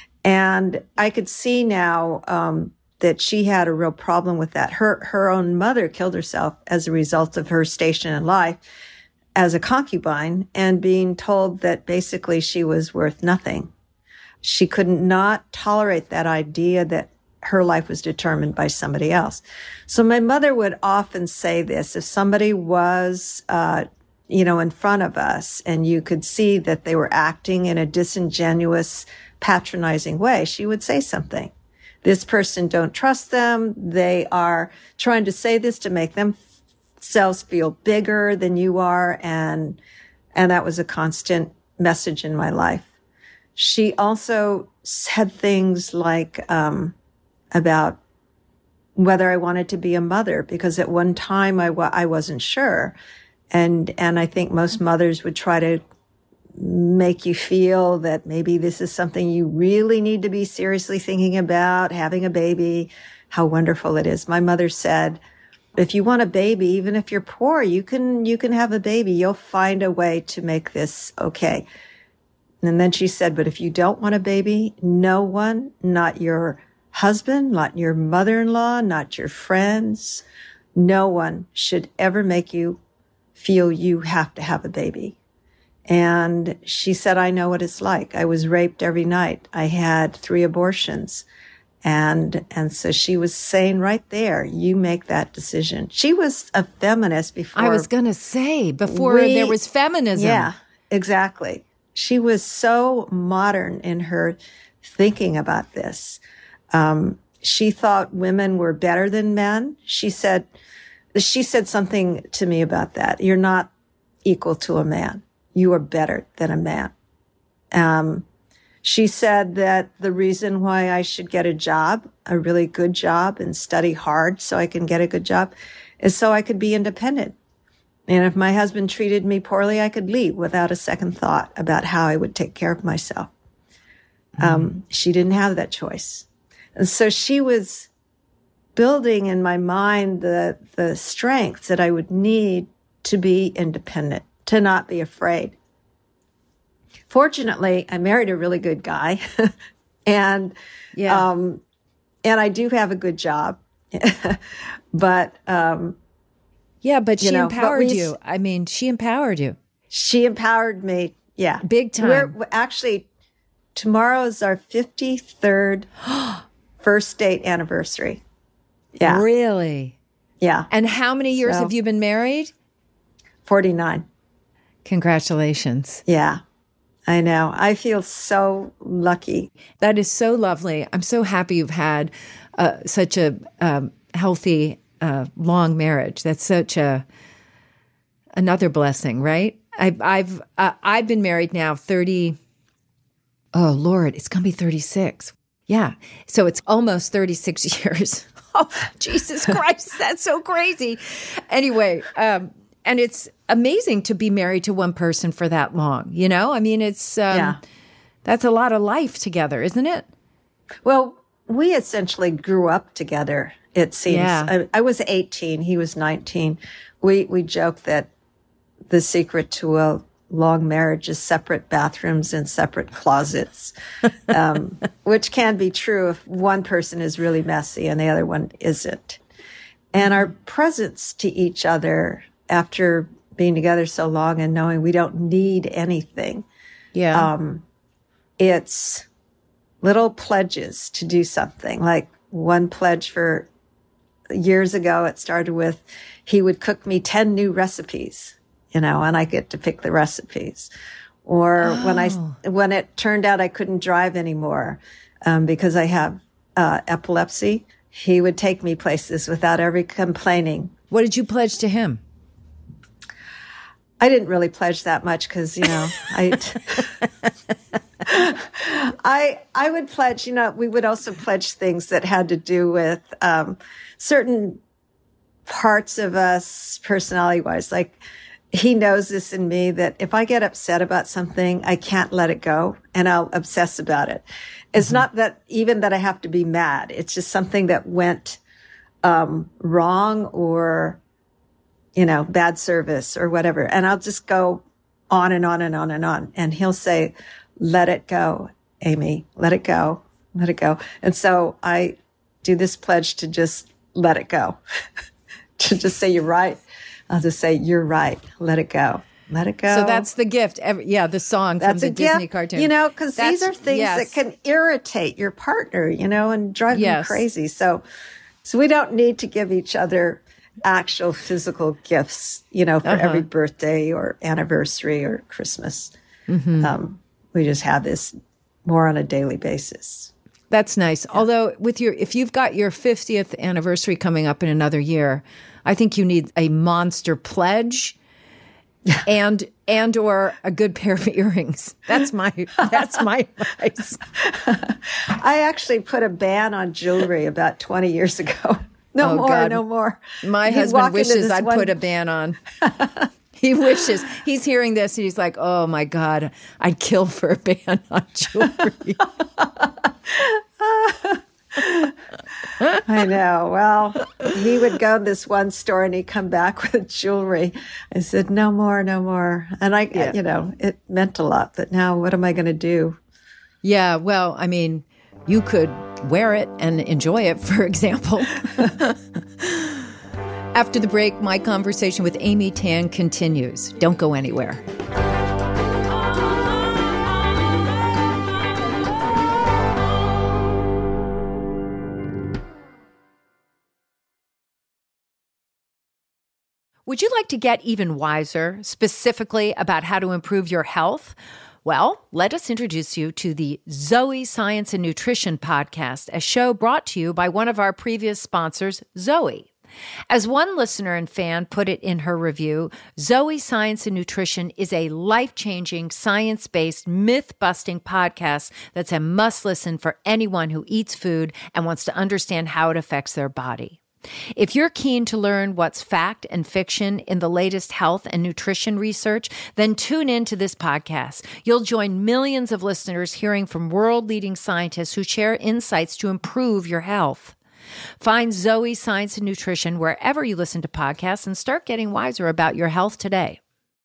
And I could see now, um, that she had a real problem with that. Her, her own mother killed herself as a result of her station in life as a concubine and being told that basically she was worth nothing. She could not tolerate that idea that her life was determined by somebody else. So my mother would often say this, if somebody was, uh, you know, in front of us and you could see that they were acting in a disingenuous, patronizing way, she would say something. This person, don't trust them. They are trying to say this to make themselves feel bigger than you are. And, and that was a constant message in my life. She also said things like, um, about whether I wanted to be a mother, because at one time I, wa- I wasn't sure. And, and I think most mothers would try to make you feel that maybe this is something you really need to be seriously thinking about, having a baby, how wonderful it is. My mother said, if you want a baby, even if you're poor, you can, you can have a baby. You'll find a way to make this okay. And then she said, but if you don't want a baby, no one, not your husband, not your mother-in-law, not your friends, no one should ever make you feel you have to have a baby. And she said, I know what it's like. I was raped every night. I had three abortions. And, and so she was saying right there, you make that decision. She was a feminist before. I was going to say, before we, there was feminism. Yeah, exactly. She was so modern in her thinking about this. Um, she thought women were better than men. She said, she said something to me about that. You're not equal to a man. You are better than a man. Um, She said that the reason why I should get a job, a really good job, and study hard so I can get a good job is so I could be independent. And if my husband treated me poorly, I could leave without a second thought about how I would take care of myself. Mm. Um, she didn't have that choice. And so she was building in my mind the, the strengths that I would need to be independent, to not be afraid. Fortunately, I married a really good guy, and yeah. um, and I do have a good job, but um, yeah, but she you know, empowered but we, you. I mean, she empowered you. She empowered me, yeah, big time. We're actually tomorrow is our fifty-third first date anniversary. Yeah, really. Yeah. And how many years so, have you been married? forty-nine. Congratulations. Yeah. I know. I feel so lucky. That is so lovely. I'm so happy you've had uh, such a um, healthy, uh, long marriage. That's such a another blessing, right? I, I've uh, I've been married now thirty. Oh Lord, it's gonna be thirty-six. Yeah, so it's almost thirty-six years. Oh Jesus Christ, that's so crazy. Anyway. Um, And it's amazing to be married to one person for that long, you know? I mean, it's, um, yeah. that's a lot of life together, isn't it? Well, we essentially grew up together, it seems. Yeah. I, I was eighteen, he was nineteen. We, we joke that the secret to a long marriage is separate bathrooms and separate closets, um, which can be true if one person is really messy and the other one isn't. And our presence to each other after being together so long and knowing we don't need anything. Yeah. Um, it's little pledges to do something. Like one pledge for years ago, it started with, he would cook me ten new recipes, you know, and I get to pick the recipes. Or oh. when I, when it turned out I couldn't drive anymore, um, because I have, uh, epilepsy, he would take me places without ever complaining. What did you pledge to him? I didn't really pledge that much because, you know, I, I, I would pledge, you know, we would also pledge things that had to do with, um, certain parts of us personality wise. Like he knows this in me that if I get upset about something, I can't let it go and I'll obsess about it. It's mm-hmm. not that even that I have to be mad. It's just something that went, um, wrong or, you know, bad service or whatever. And I'll just go on and on and on and on. And he'll say, let it go, Amy, let it go, let it go. And so I do this pledge to just let it go, to just say, you're right. I'll just say, you're right. Let it go. Let it go. So that's the gift. Every, yeah, the song that's from the a Disney gift, cartoon. You know, because these are things yes. that can irritate your partner, you know, and drive yes. them crazy. So, so we don't need to give each other actual physical gifts, you know, for uh-huh. every birthday or anniversary or Christmas. Mm-hmm. Um, we just have this more on a daily basis. That's nice. Yeah. Although with your, if you've got your fiftieth anniversary coming up in another year, I think you need a monster pledge and, and or a good pair of earrings. That's my, that's my advice. I actually put a ban on jewelry about twenty years ago. No oh, more, God. no more. My He'd husband wishes I'd one... put a ban on. He wishes. He's hearing this and he's like, oh my God, I'd kill for a ban on jewelry. I know. Well, he would go to this one store and he'd come back with jewelry. I said, no more, no more. And I, yeah. you know, it meant a lot, but now what am I going to do? Yeah. Well, I mean, you could wear it and enjoy it, for example. After the break, my conversation with Amy Tan continues. Don't go anywhere. Would you like to get even wiser, specifically about how to improve your health? Well, let us introduce you to the Zoe Science and Nutrition podcast, a show brought to you by one of our previous sponsors, Zoe. As one listener and fan put it in her review, Zoe Science and Nutrition is a life-changing, science-based, myth-busting podcast that's a must-listen for anyone who eats food and wants to understand how it affects their body. If you're keen to learn what's fact and fiction in the latest health and nutrition research, then tune in to this podcast. You'll join millions of listeners hearing from world-leading scientists who share insights to improve your health. Find Zoe Science and Nutrition wherever you listen to podcasts and start getting wiser about your health today.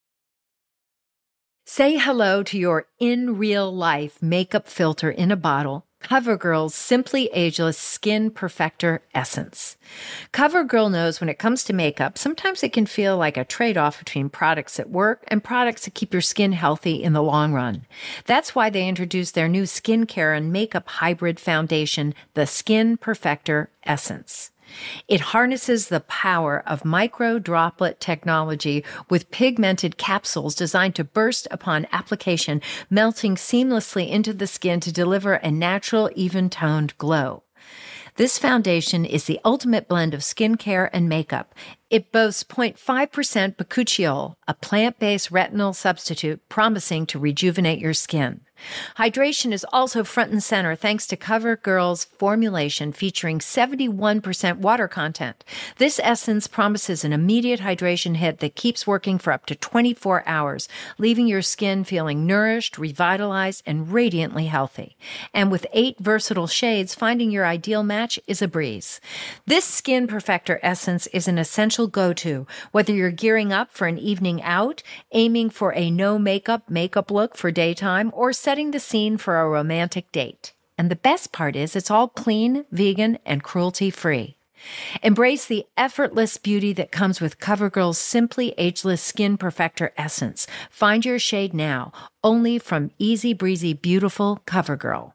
Say hello to your in real life makeup filter in a bottle, CoverGirl's Simply Ageless Skin Perfector Essence. CoverGirl knows when it comes to makeup, sometimes it can feel like a trade-off between products that work and products that keep your skin healthy in the long run. That's why they introduced their new skincare and makeup hybrid foundation, the Skin Perfector Essence. It harnesses the power of micro-droplet technology with pigmented capsules designed to burst upon application, melting seamlessly into the skin to deliver a natural, even-toned glow. This foundation is the ultimate blend of skincare and makeup. It boasts zero point five percent bakuchiol, a plant-based retinol substitute promising to rejuvenate your skin. Hydration is also front and center thanks to CoverGirl's formulation featuring seventy-one percent water content. This essence promises an immediate hydration hit that keeps working for up to twenty-four hours, leaving your skin feeling nourished, revitalized, and radiantly healthy. And with eight versatile shades, finding your ideal match is a breeze. This Skin Perfector Essence is an essential go-to, whether you're gearing up for an evening out, aiming for a no-makeup makeup look for daytime, or setting the scene for a romantic date. And the best part is it's all clean, vegan, and cruelty-free. Embrace the effortless beauty that comes with CoverGirl's Simply Ageless Skin Perfector Essence. Find your shade now, only from Easy Breezy Beautiful CoverGirl.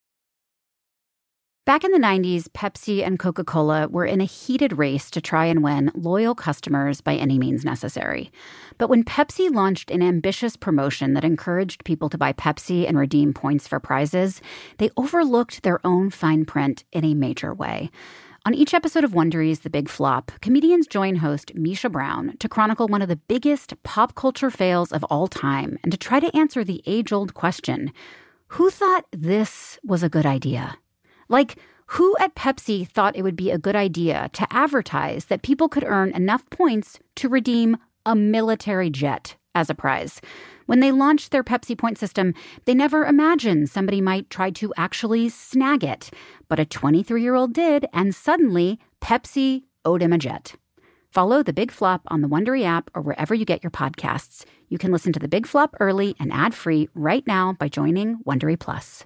Back in the nineties, Pepsi and Coca-Cola were in a heated race to try and win loyal customers by any means necessary. But when Pepsi launched an ambitious promotion that encouraged people to buy Pepsi and redeem points for prizes, they overlooked their own fine print in a major way. On each episode of Wondery's The Big Flop, comedians join host Misha Brown to chronicle one of the biggest pop culture fails of all time and to try to answer the age-old question, who thought this was a good idea? Like, who at Pepsi thought it would be a good idea to advertise that people could earn enough points to redeem a military jet as a prize? When they launched their Pepsi point system, they never imagined somebody might try to actually snag it. But a twenty-three-year-old did, and suddenly Pepsi owed him a jet. Follow The Big Flop on the Wondery app or wherever you get your podcasts. You can listen to The Big Flop early and ad-free right now by joining Wondery Plus.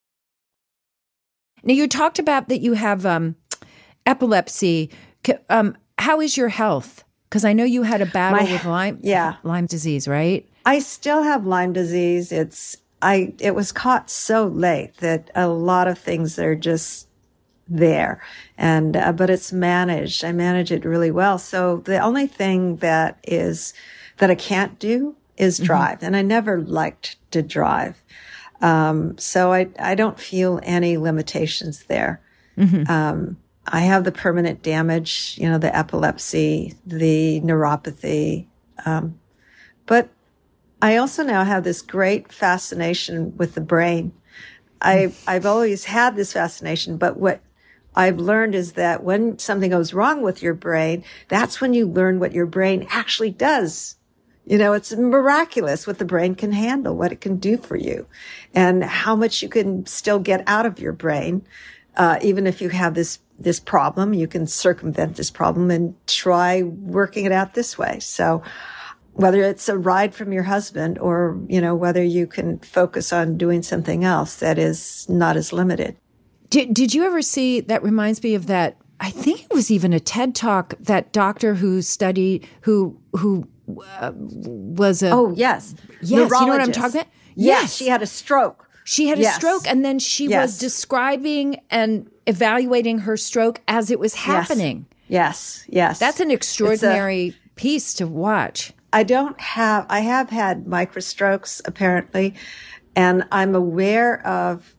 Now, you talked about that you have um, epilepsy. Um, how is your health? Because I know you had a battle My, with Lyme, yeah. Lyme disease, right? I still have Lyme disease. It's I. It was caught so late that a lot of things are just there, and uh, but it's managed. I manage it really well. So the only thing that is that I can't do is drive, mm-hmm. and I never liked to drive. Um, so I, I don't feel any limitations there. Mm-hmm. Um, I have the permanent damage, you know, the epilepsy, the neuropathy. Um, but I also now have this great fascination with the brain. I, I've always had this fascination, but what I've learned is that when something goes wrong with your brain, that's when you learn what your brain actually does. You know, it's miraculous what the brain can handle, what it can do for you, and how much you can still get out of your brain. Uh, even if you have this, this problem, you can circumvent this problem and try working it out this way. So whether it's a ride from your husband or, you know, whether you can focus on doing something else that is not as limited. Did, did you ever see, that reminds me of that, I think it was even a TED Talk, that doctor who studied, who, who, Uh, was a oh yes yes you know what I'm talking about yes, yes. She had a stroke she had yes. a stroke and then she yes. was describing and evaluating her stroke as it was happening. Yes, yes, yes. That's an extraordinary a, piece to watch. I don't have, I have had microstrokes apparently, and I'm aware of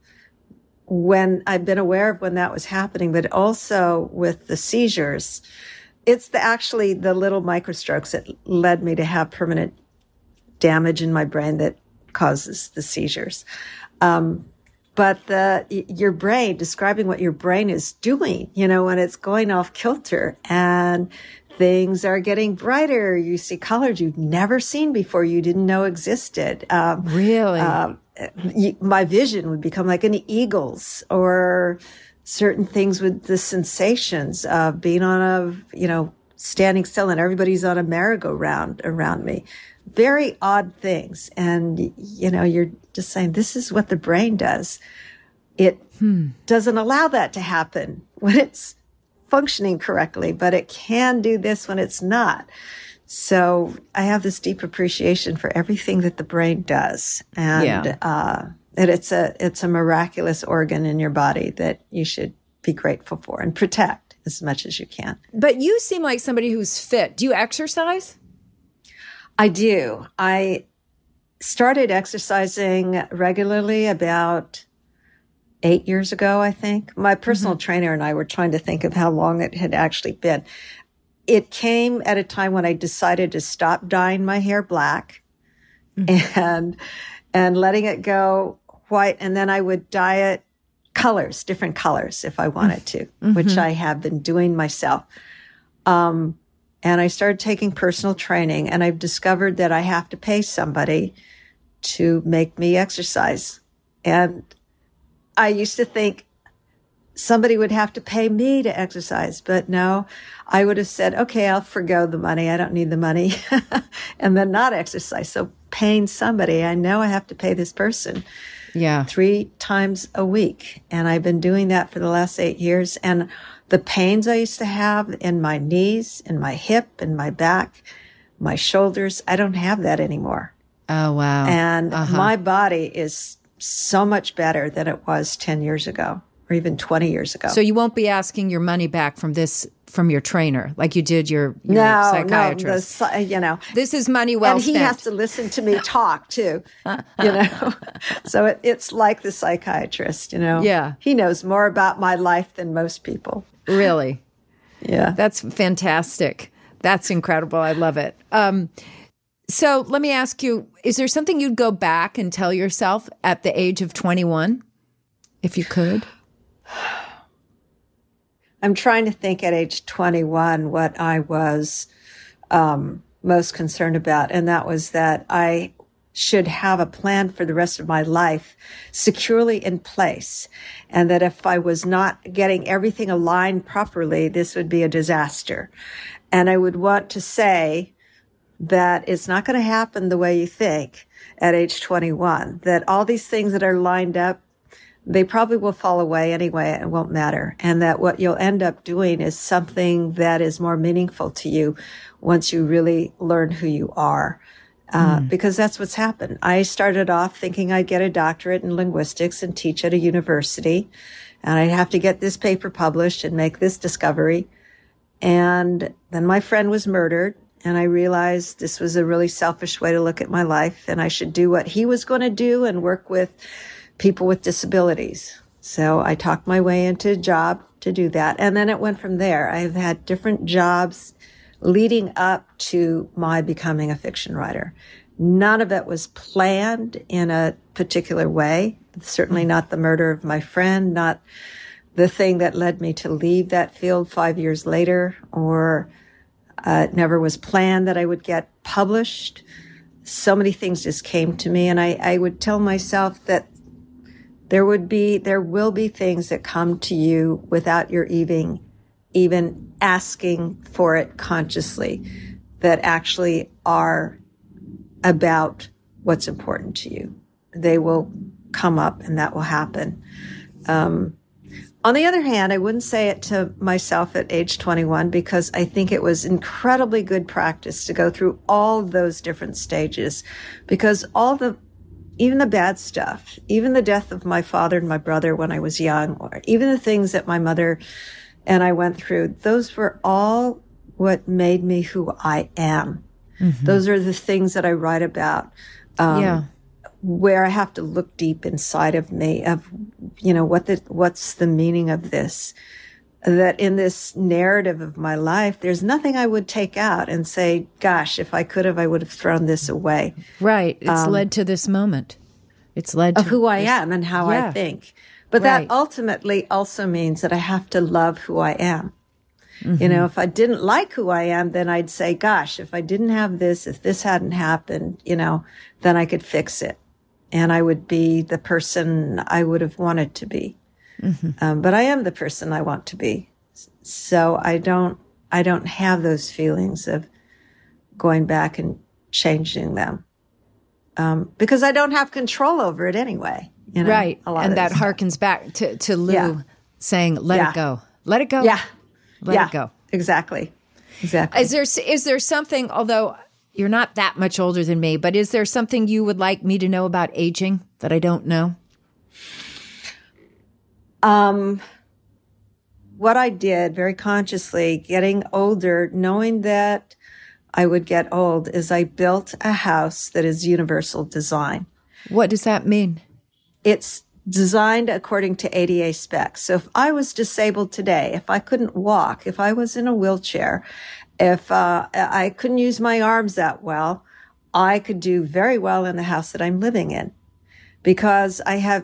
when, I've been aware of when that was happening, but also with the seizures. It's the, actually the little microstrokes that led me to have permanent damage in my brain that causes the seizures. Um, but the, your brain, describing what your brain is doing, you know, when it's going off kilter and things are getting brighter, you see colors you've never seen before, you didn't know existed. Um, really? Um, you, my vision would become like an eagle's, or certain things with the sensations of being on a, you know, standing still and everybody's on a merry-go-round around me. Very odd things. And, you know, you're just saying, this is what the brain does. It hmm. doesn't allow that to happen when it's functioning correctly, but it can do this when it's not. So I have this deep appreciation for everything that the brain does. And, yeah. uh, and it's a, it's a miraculous organ in your body that you should be grateful for and protect as much as you can. But you seem like somebody who's fit. Do you exercise? I do. I started exercising regularly about eight years ago, I think. My personal mm-hmm. trainer and I were trying to think of how long it had actually been. It came at a time when I decided to stop dyeing my hair black mm-hmm. and and letting it go white. And then I would dye it colors, different colors if I wanted to, mm-hmm. which I have been doing myself. Um, and I started taking personal training, and I've discovered that I have to pay somebody to make me exercise. And I used to think somebody would have to pay me to exercise, but no, I would have said, okay, I'll forgo the money. I don't need the money and then not exercise. So paying somebody, I know I have to pay this person yeah, three times a week. And I've been doing that for the last eight years. And the pains I used to have in my knees, in my hip, in my back, my shoulders, I don't have that anymore. Oh, wow. And uh-huh. my body is so much better than it was ten years ago. Or even twenty years ago. So you won't be asking your money back from this, from your trainer, like you did your, your no, psychiatrist. No, the, you know. This is money well and spent. And he has to listen to me talk, too, you know. So it, it's like the psychiatrist, you know. Yeah. He knows more about my life than most people. Really? Yeah. That's fantastic. That's incredible. I love it. Um, so let me ask you, is there something you'd go back and tell yourself at the age of twenty-one, if you could? I'm trying to think at age twenty-one what I was um, most concerned about, and that was that I should have a plan for the rest of my life securely in place, and that if I was not getting everything aligned properly, this would be a disaster. And I would want to say that it's not going to happen the way you think at age twenty-one, that all these things that are lined up, they probably will fall away anyway. It won't matter. And that what you'll end up doing is something that is more meaningful to you once you really learn who you are. Uh, mm. Because that's what's happened. I started off thinking I'd get a doctorate in linguistics and teach at a university, and I'd have to get this paper published and make this discovery. And then my friend was murdered, and I realized this was a really selfish way to look at my life, and I should do what he was going to do and work with people with disabilities. So I talked my way into a job to do that. And then it went from there. I've had different jobs leading up to my becoming a fiction writer. None of it was planned in a particular way. Certainly not the murder of my friend, not the thing that led me to leave that field five years later, or uh, it never was planned that I would get published. So many things just came to me, and I, I would tell myself that There would be, there will be things that come to you without your even, even asking for it consciously, that actually are about what's important to you. They will come up, and that will happen. Um, on the other hand, I wouldn't say it to myself at age twenty-one, because I think it was incredibly good practice to go through all those different stages, because all the even the bad stuff, even the death of my father and my brother when I was young, or even the things that my mother and I went through, those were all what made me who I am. Mm-hmm. Those are the things that I write about. Um, yeah. Where I have to look deep inside of me of, you know, what the, what's the meaning of this? That in this narrative of my life, there's nothing I would take out and say, gosh, if I could have, I would have thrown this away. Right. It's um, led to this moment. It's led to of who I this, am and how yeah. I think. But right. that ultimately also means that I have to love who I am. Mm-hmm. You know, if I didn't like who I am, then I'd say, gosh, if I didn't have this, if this hadn't happened, you know, then I could fix it. And I would be the person I would have wanted to be. Mm-hmm. Um, but I am the person I want to be. So I don't, I don't have those feelings of going back and changing them. Um, because I don't have control over it anyway. You know, right. A lot and of that stuff. harkens back to, to Lou yeah. saying, let yeah. it go. Let it go. Yeah. Let yeah. it go. Exactly. Exactly. Is there, is there something, although you're not that much older than me, but is there something you would like me to know about aging that I don't know? Um, what I did very consciously, getting older, knowing that I would get old, is I built a house that is universal design. What does that mean? It's designed according to A D A specs. So if I was disabled today, if I couldn't walk, if I was in a wheelchair, if uh, I couldn't use my arms that well, I could do very well in the house that I'm living in because I have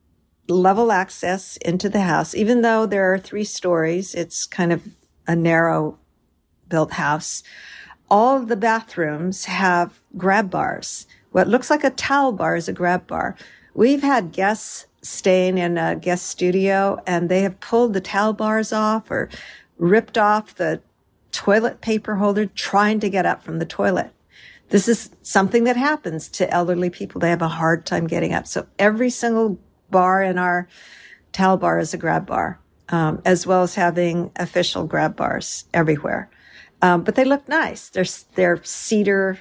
level access into the house. Even though there are three stories, it's kind of a narrow built house. All of the bathrooms have grab bars. What looks like a towel bar is a grab bar. We've had guests staying in a guest studio and they have pulled the towel bars off or ripped off the toilet paper holder trying to get up from the toilet. This is something that happens to elderly people. They have a hard time getting up. So every single bar in our towel bar is a grab bar, um, as well as having official grab bars everywhere. Um, but they look nice. They're, they're cedar,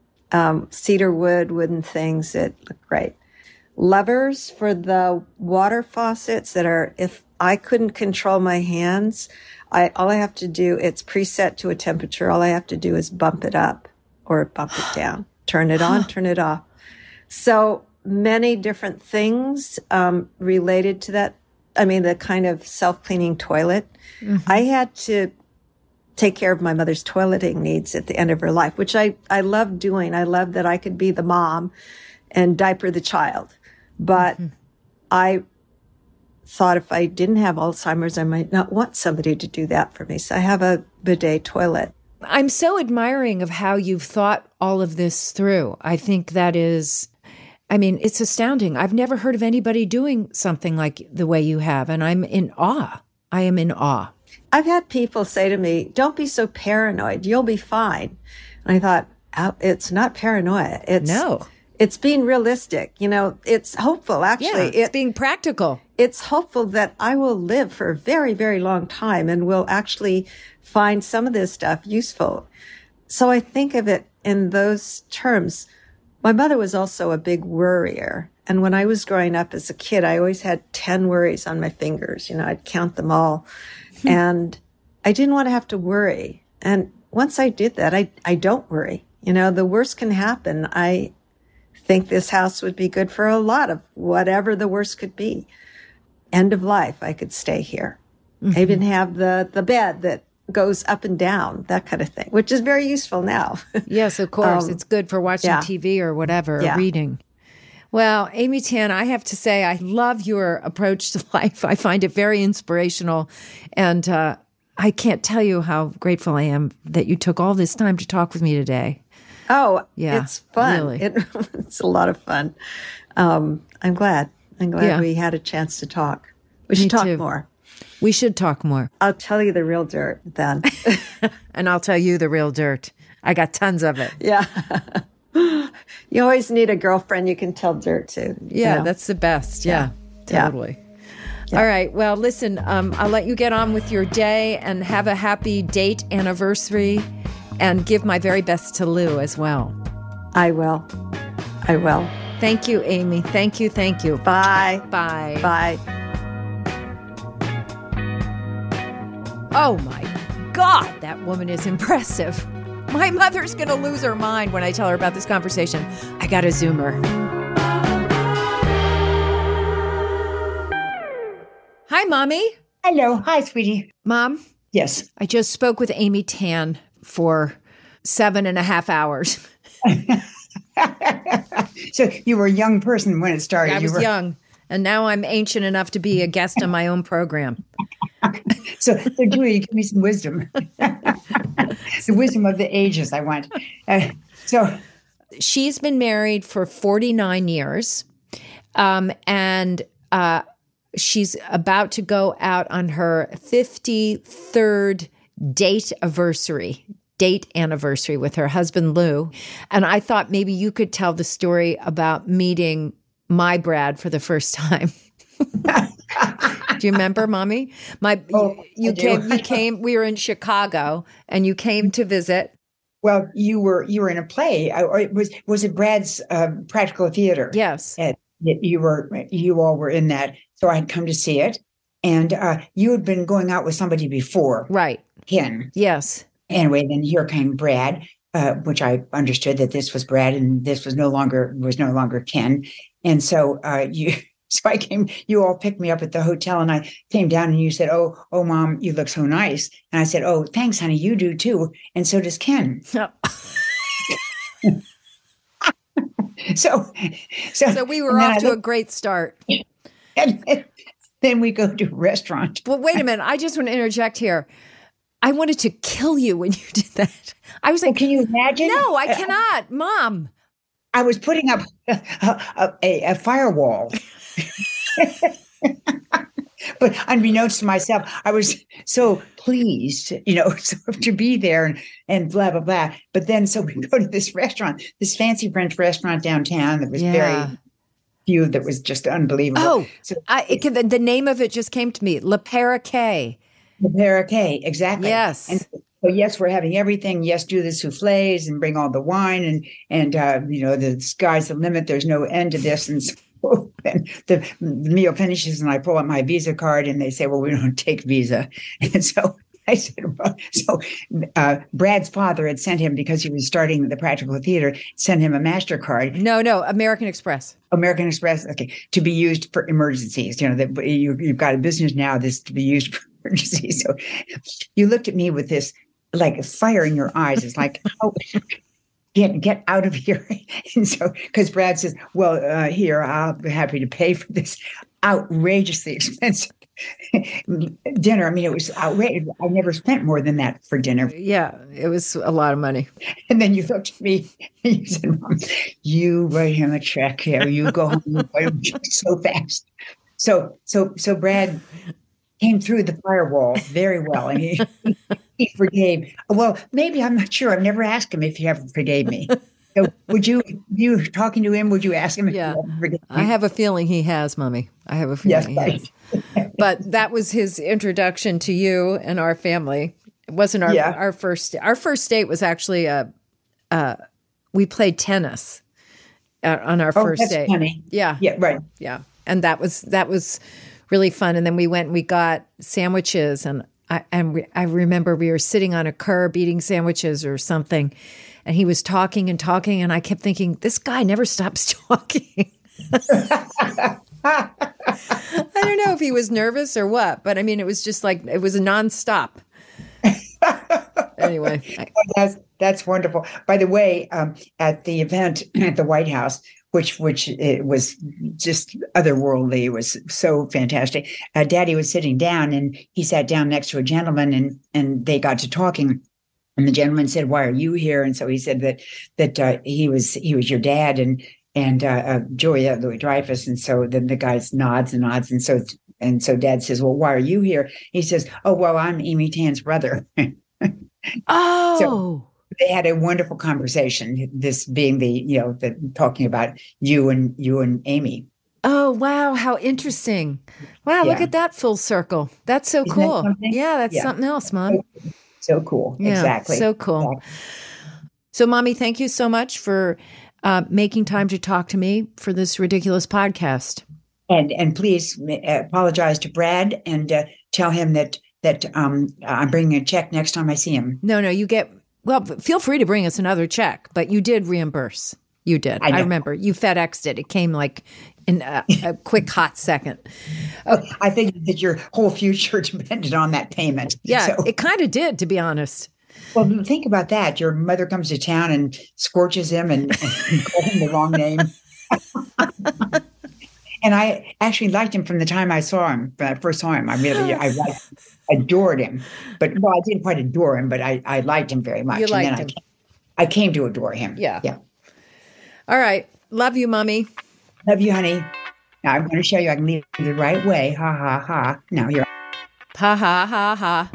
um, cedar wood, wooden things that look great. Levers for the water faucets that are, if I couldn't control my hands, I, all I have to do, it's preset to a temperature. All I have to do is bump it up or bump it down, turn it on, turn it off. So many different things, um, related to that. I mean, the kind of self-cleaning toilet. Mm-hmm. I had to take care of my mother's toileting needs at the end of her life, which I, I love doing. I love that I could be the mom and diaper the child. But mm-hmm. I thought if I didn't have Alzheimer's, I might not want somebody to do that for me. So I have a bidet toilet. I'm so admiring of how you've thought all of this through. I think that is, I mean, it's astounding. I've never heard of anybody doing something like the way you have, and I'm in awe. I am in awe. I've had people say to me, don't be so paranoid. You'll be fine. And I thought, oh, it's not paranoia. It's no. It's being realistic. You know, it's hopeful, actually. Yeah, it's it, being practical. It's hopeful that I will live for a very, very long time and will actually find some of this stuff useful. So I think of it in those terms. My mother was also a big worrier. And when I was growing up as a kid, I always had ten worries on my fingers. You know, I'd count them all. And I didn't want to have to worry. And once I did that, I, I don't worry. You know, the worst can happen. I think this house would be good for a lot of whatever the worst could be. End of life, I could stay here. Mm-hmm. I even have the, the bed that goes up and down, that kind of thing, which is very useful now. Yes, of course. um, it's good for watching yeah. T V or whatever, yeah. or reading. Well, Amy Tan, I have to say, I love your approach to life. I find it very inspirational. And uh, I can't tell you how grateful I am that you took all this time to talk with me today. Oh, yeah, it's fun. Really. It, it's a lot of fun. Um, I'm glad. I'm glad yeah. we had a chance to talk. We should me talk too. more. We should talk more. I'll tell you the real dirt then. And I'll tell you the real dirt. I got tons of it. Yeah. You always need a girlfriend you can tell dirt to. Yeah, you know? that's the best. Yeah, yeah. totally. Yeah. All right. Well, listen, um, I'll let you get on with your day and have a happy date anniversary and give my very best to Lou as well. I will. I will. Thank you, Amy. Thank you. Thank you. Bye. Bye. Bye. Oh, my God, that woman is impressive. My mother's going to lose her mind when I tell her about this conversation. I got to Zoom her. Hi, Mommy. Hello. Hi, sweetie. Mom? Yes. I just spoke with Amy Tan for seven and a half hours. So you were a young person when it started. I you was were... young, and now I'm ancient enough to be a guest on my own program. so, so Julie, give me some wisdom. The wisdom of the ages I want. Uh, so she's been married for forty-nine years, um, and uh, she's about to go out on her fifty-third date anniversary. date anniversary with her husband, Lou. And I thought maybe you could tell the story about meeting my Brad for the first time. Do you remember, Mommy? My, oh, you, you I came, do. you came, we were in Chicago and you came to visit. Well, you were, you were in a play, or it was, was it Brad's uh, practical theater? Yes. And you were, you all were in that. So I had come to see it. And uh, you had been going out with somebody before. Right. Ken. Yes. Anyway, then here came Brad, uh, which I understood that this was Brad and this was no longer was no longer Ken. And so uh, you, so I came. You all picked me up at the hotel, and I came down, and you said, "Oh, oh, Mom, you look so nice." And I said, "Oh, thanks, honey, you do too." And so does Ken. Oh. so, so, so we were off to looked, a great start. And then we go to a restaurant. Well, wait a minute. I just want to interject here. I wanted to kill you when you did that. I was like, oh, can you imagine? No, I cannot. Mom. I was putting up a, a, a, a firewall. But unbeknownst to myself, I was so pleased, you know, to be there and, and blah, blah, blah. But then, so we go to this restaurant, this fancy French restaurant downtown that was yeah. very few, that was just unbelievable. Oh, so, I, it, the, the name of it just came to me, Le Paraquet. The paraquet, exactly. Yes. And so, yes, we're having everything. Yes, do the souffles and bring all the wine. And, and uh, you know, the sky's the limit. There's no end to this. And so and the, the meal finishes and I pull out my Visa card and they say, well, we don't take Visa. And so I said, well, so uh, Brad's father had sent him, because he was starting the practical theater, sent him a MasterCard. No, no, American Express. American Express, okay, to be used for emergencies. You know, that you, you've got a business now that's to be used for emergency. So you looked at me with this like fire in your eyes. It's like, oh, get get out of here. And so, because Brad says, well, uh, here, I'll be happy to pay for this outrageously expensive dinner. I mean, it was outrageous. I never spent more than that for dinner. Yeah, it was a lot of money. And then you looked at me and you said, Mom, you write him a check here. You go home and write him a check so fast. So, so, so Brad came through the firewall very well, and he, he forgave. Well, maybe, I'm not sure. I've never asked him if he ever forgave me. So would you, you talking to him, would you ask him if yeah. he ever forgave me? I have a feeling he has, Mommy. I have a feeling yes, he has. But that was his introduction to you and our family. It wasn't our yeah. our first. Our first date was actually a. Uh, we played tennis uh, on our oh, first that's date. Funny. Yeah, yeah, right. Yeah, and that was that was. really fun. And then we went and we got sandwiches, and I and we, I remember we were sitting on a curb eating sandwiches or something, and he was talking and talking, and I kept thinking, this guy never stops talking. I don't know if he was nervous or what, but I mean, it was just like, it was a nonstop. Anyway. I, that's, that's wonderful. By the way, um, at the event at the White House, which which it was just otherworldly. It was so fantastic. Uh, Daddy was sitting down, and he sat down next to a gentleman, and and they got to talking. And the gentleman said, "Why are you here?" And so he said that that uh, he was he was your dad, and and uh, uh, Julia Louis-Dreyfus. And so then the guy nods and nods, and so and so Dad says, "Well, why are you here?" He says, "Oh, well, I'm Amy Tan's brother." Oh. So, they had a wonderful conversation, this being the, you know, the talking about you and you and Amy. Oh, wow. How interesting. Wow. Yeah. Look at that full circle. That's so Isn't cool. That yeah. That's yeah. something else, Mom. So, so cool. Yeah, exactly. So cool. Exactly. So, Mommy, thank you so much for uh, making time to talk to me for this ridiculous podcast. And, and please uh, apologize to Brad and uh, tell him that that um, I'm bringing a check next time I see him. No, no, you get, well, feel free to bring us another check, but you did reimburse. You did. I, I remember. You FedExed it. It came like in a, a quick, hot second. Oh, I think that your whole future depended on that payment. Yeah, so. It kind of did, to be honest. Well, think about that. Your mother comes to town and scorches him and, and calls him the wrong name. And I actually liked him from the time I saw him, when I first saw him. I really, I liked, adored him. But, well, I didn't quite adore him, but I, I liked him very much. You liked and then him. I, I came to adore him. Yeah. Yeah. All right. Love you, Mommy. Love you, honey. Now I'm going to show you I can lead you the right way. Ha, ha, ha. Now here. Ha, ha, ha, ha.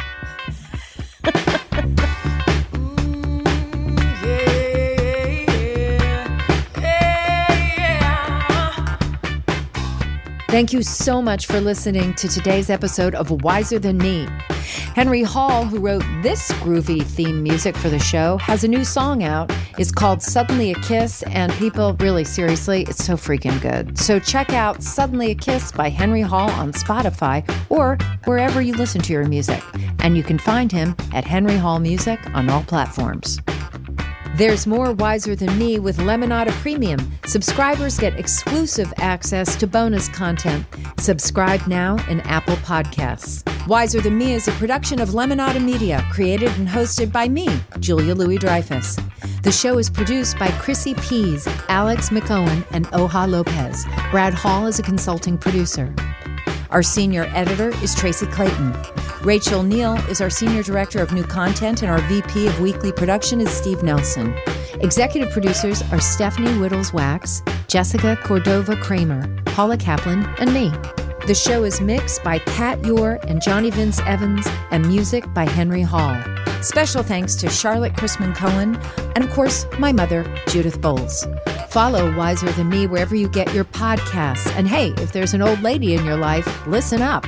Thank you so much for listening to today's episode of Wiser Than Me. Henry Hall, who wrote this groovy theme music for the show, has a new song out. It's called Suddenly a Kiss, and people, really seriously, it's so freaking good. So check out Suddenly a Kiss by Henry Hall on Spotify or wherever you listen to your music. And you can find him at Henry Hall Music on all platforms. There's more Wiser Than Me with Lemonada Premium. Subscribers get exclusive access to bonus content. Subscribe now in Apple Podcasts. Wiser Than Me is a production of Lemonada Media, created and hosted by me, Julia Louis-Dreyfus. The show is produced by Chrissy Pease, Alex McOwen, and Oha Lopez. Brad Hall is a consulting producer. Our senior editor is Tracy Clayton. Rachel Neal is our Senior Director of New Content, and our V P of Weekly Production is Steve Nelson. Executive producers are Stephanie Whittles-Wax, Jessica Cordova-Kramer, Paula Kaplan, and me. The show is mixed by Kat Ure and Johnny Vince Evans, and music by Henry Hall. Special thanks to Charlotte Chrisman Cohen, and of course, my mother, Judith Bowles. Follow Wiser Than Me wherever you get your podcasts. And hey, if there's an old lady in your life, listen up.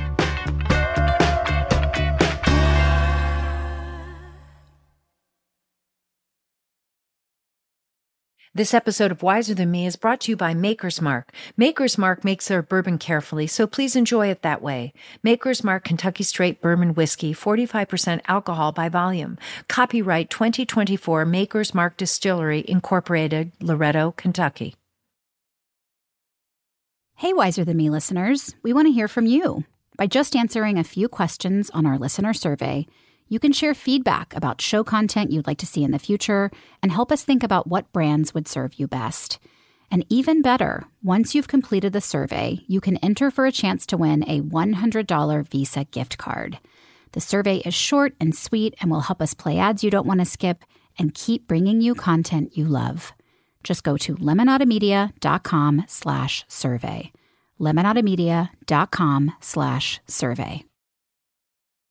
This episode of Wiser Than Me is brought to you by Maker's Mark. Maker's Mark makes their bourbon carefully, so please enjoy it that way. Maker's Mark Kentucky Straight Bourbon Whiskey, forty-five percent alcohol by volume. Copyright twenty twenty-four, Maker's Mark Distillery, Incorporated, Loretto, Kentucky. Hey, Wiser Than Me listeners, we want to hear from you. By just answering a few questions on our listener survey, you can share feedback about show content you'd like to see in the future and help us think about what brands would serve you best. And even better, once you've completed the survey, you can enter for a chance to win a one hundred dollars Visa gift card. The survey is short and sweet and will help us play ads you don't want to skip and keep bringing you content you love. Just go to lemonadamedia.com slash survey. lemonadamedia.com slash survey.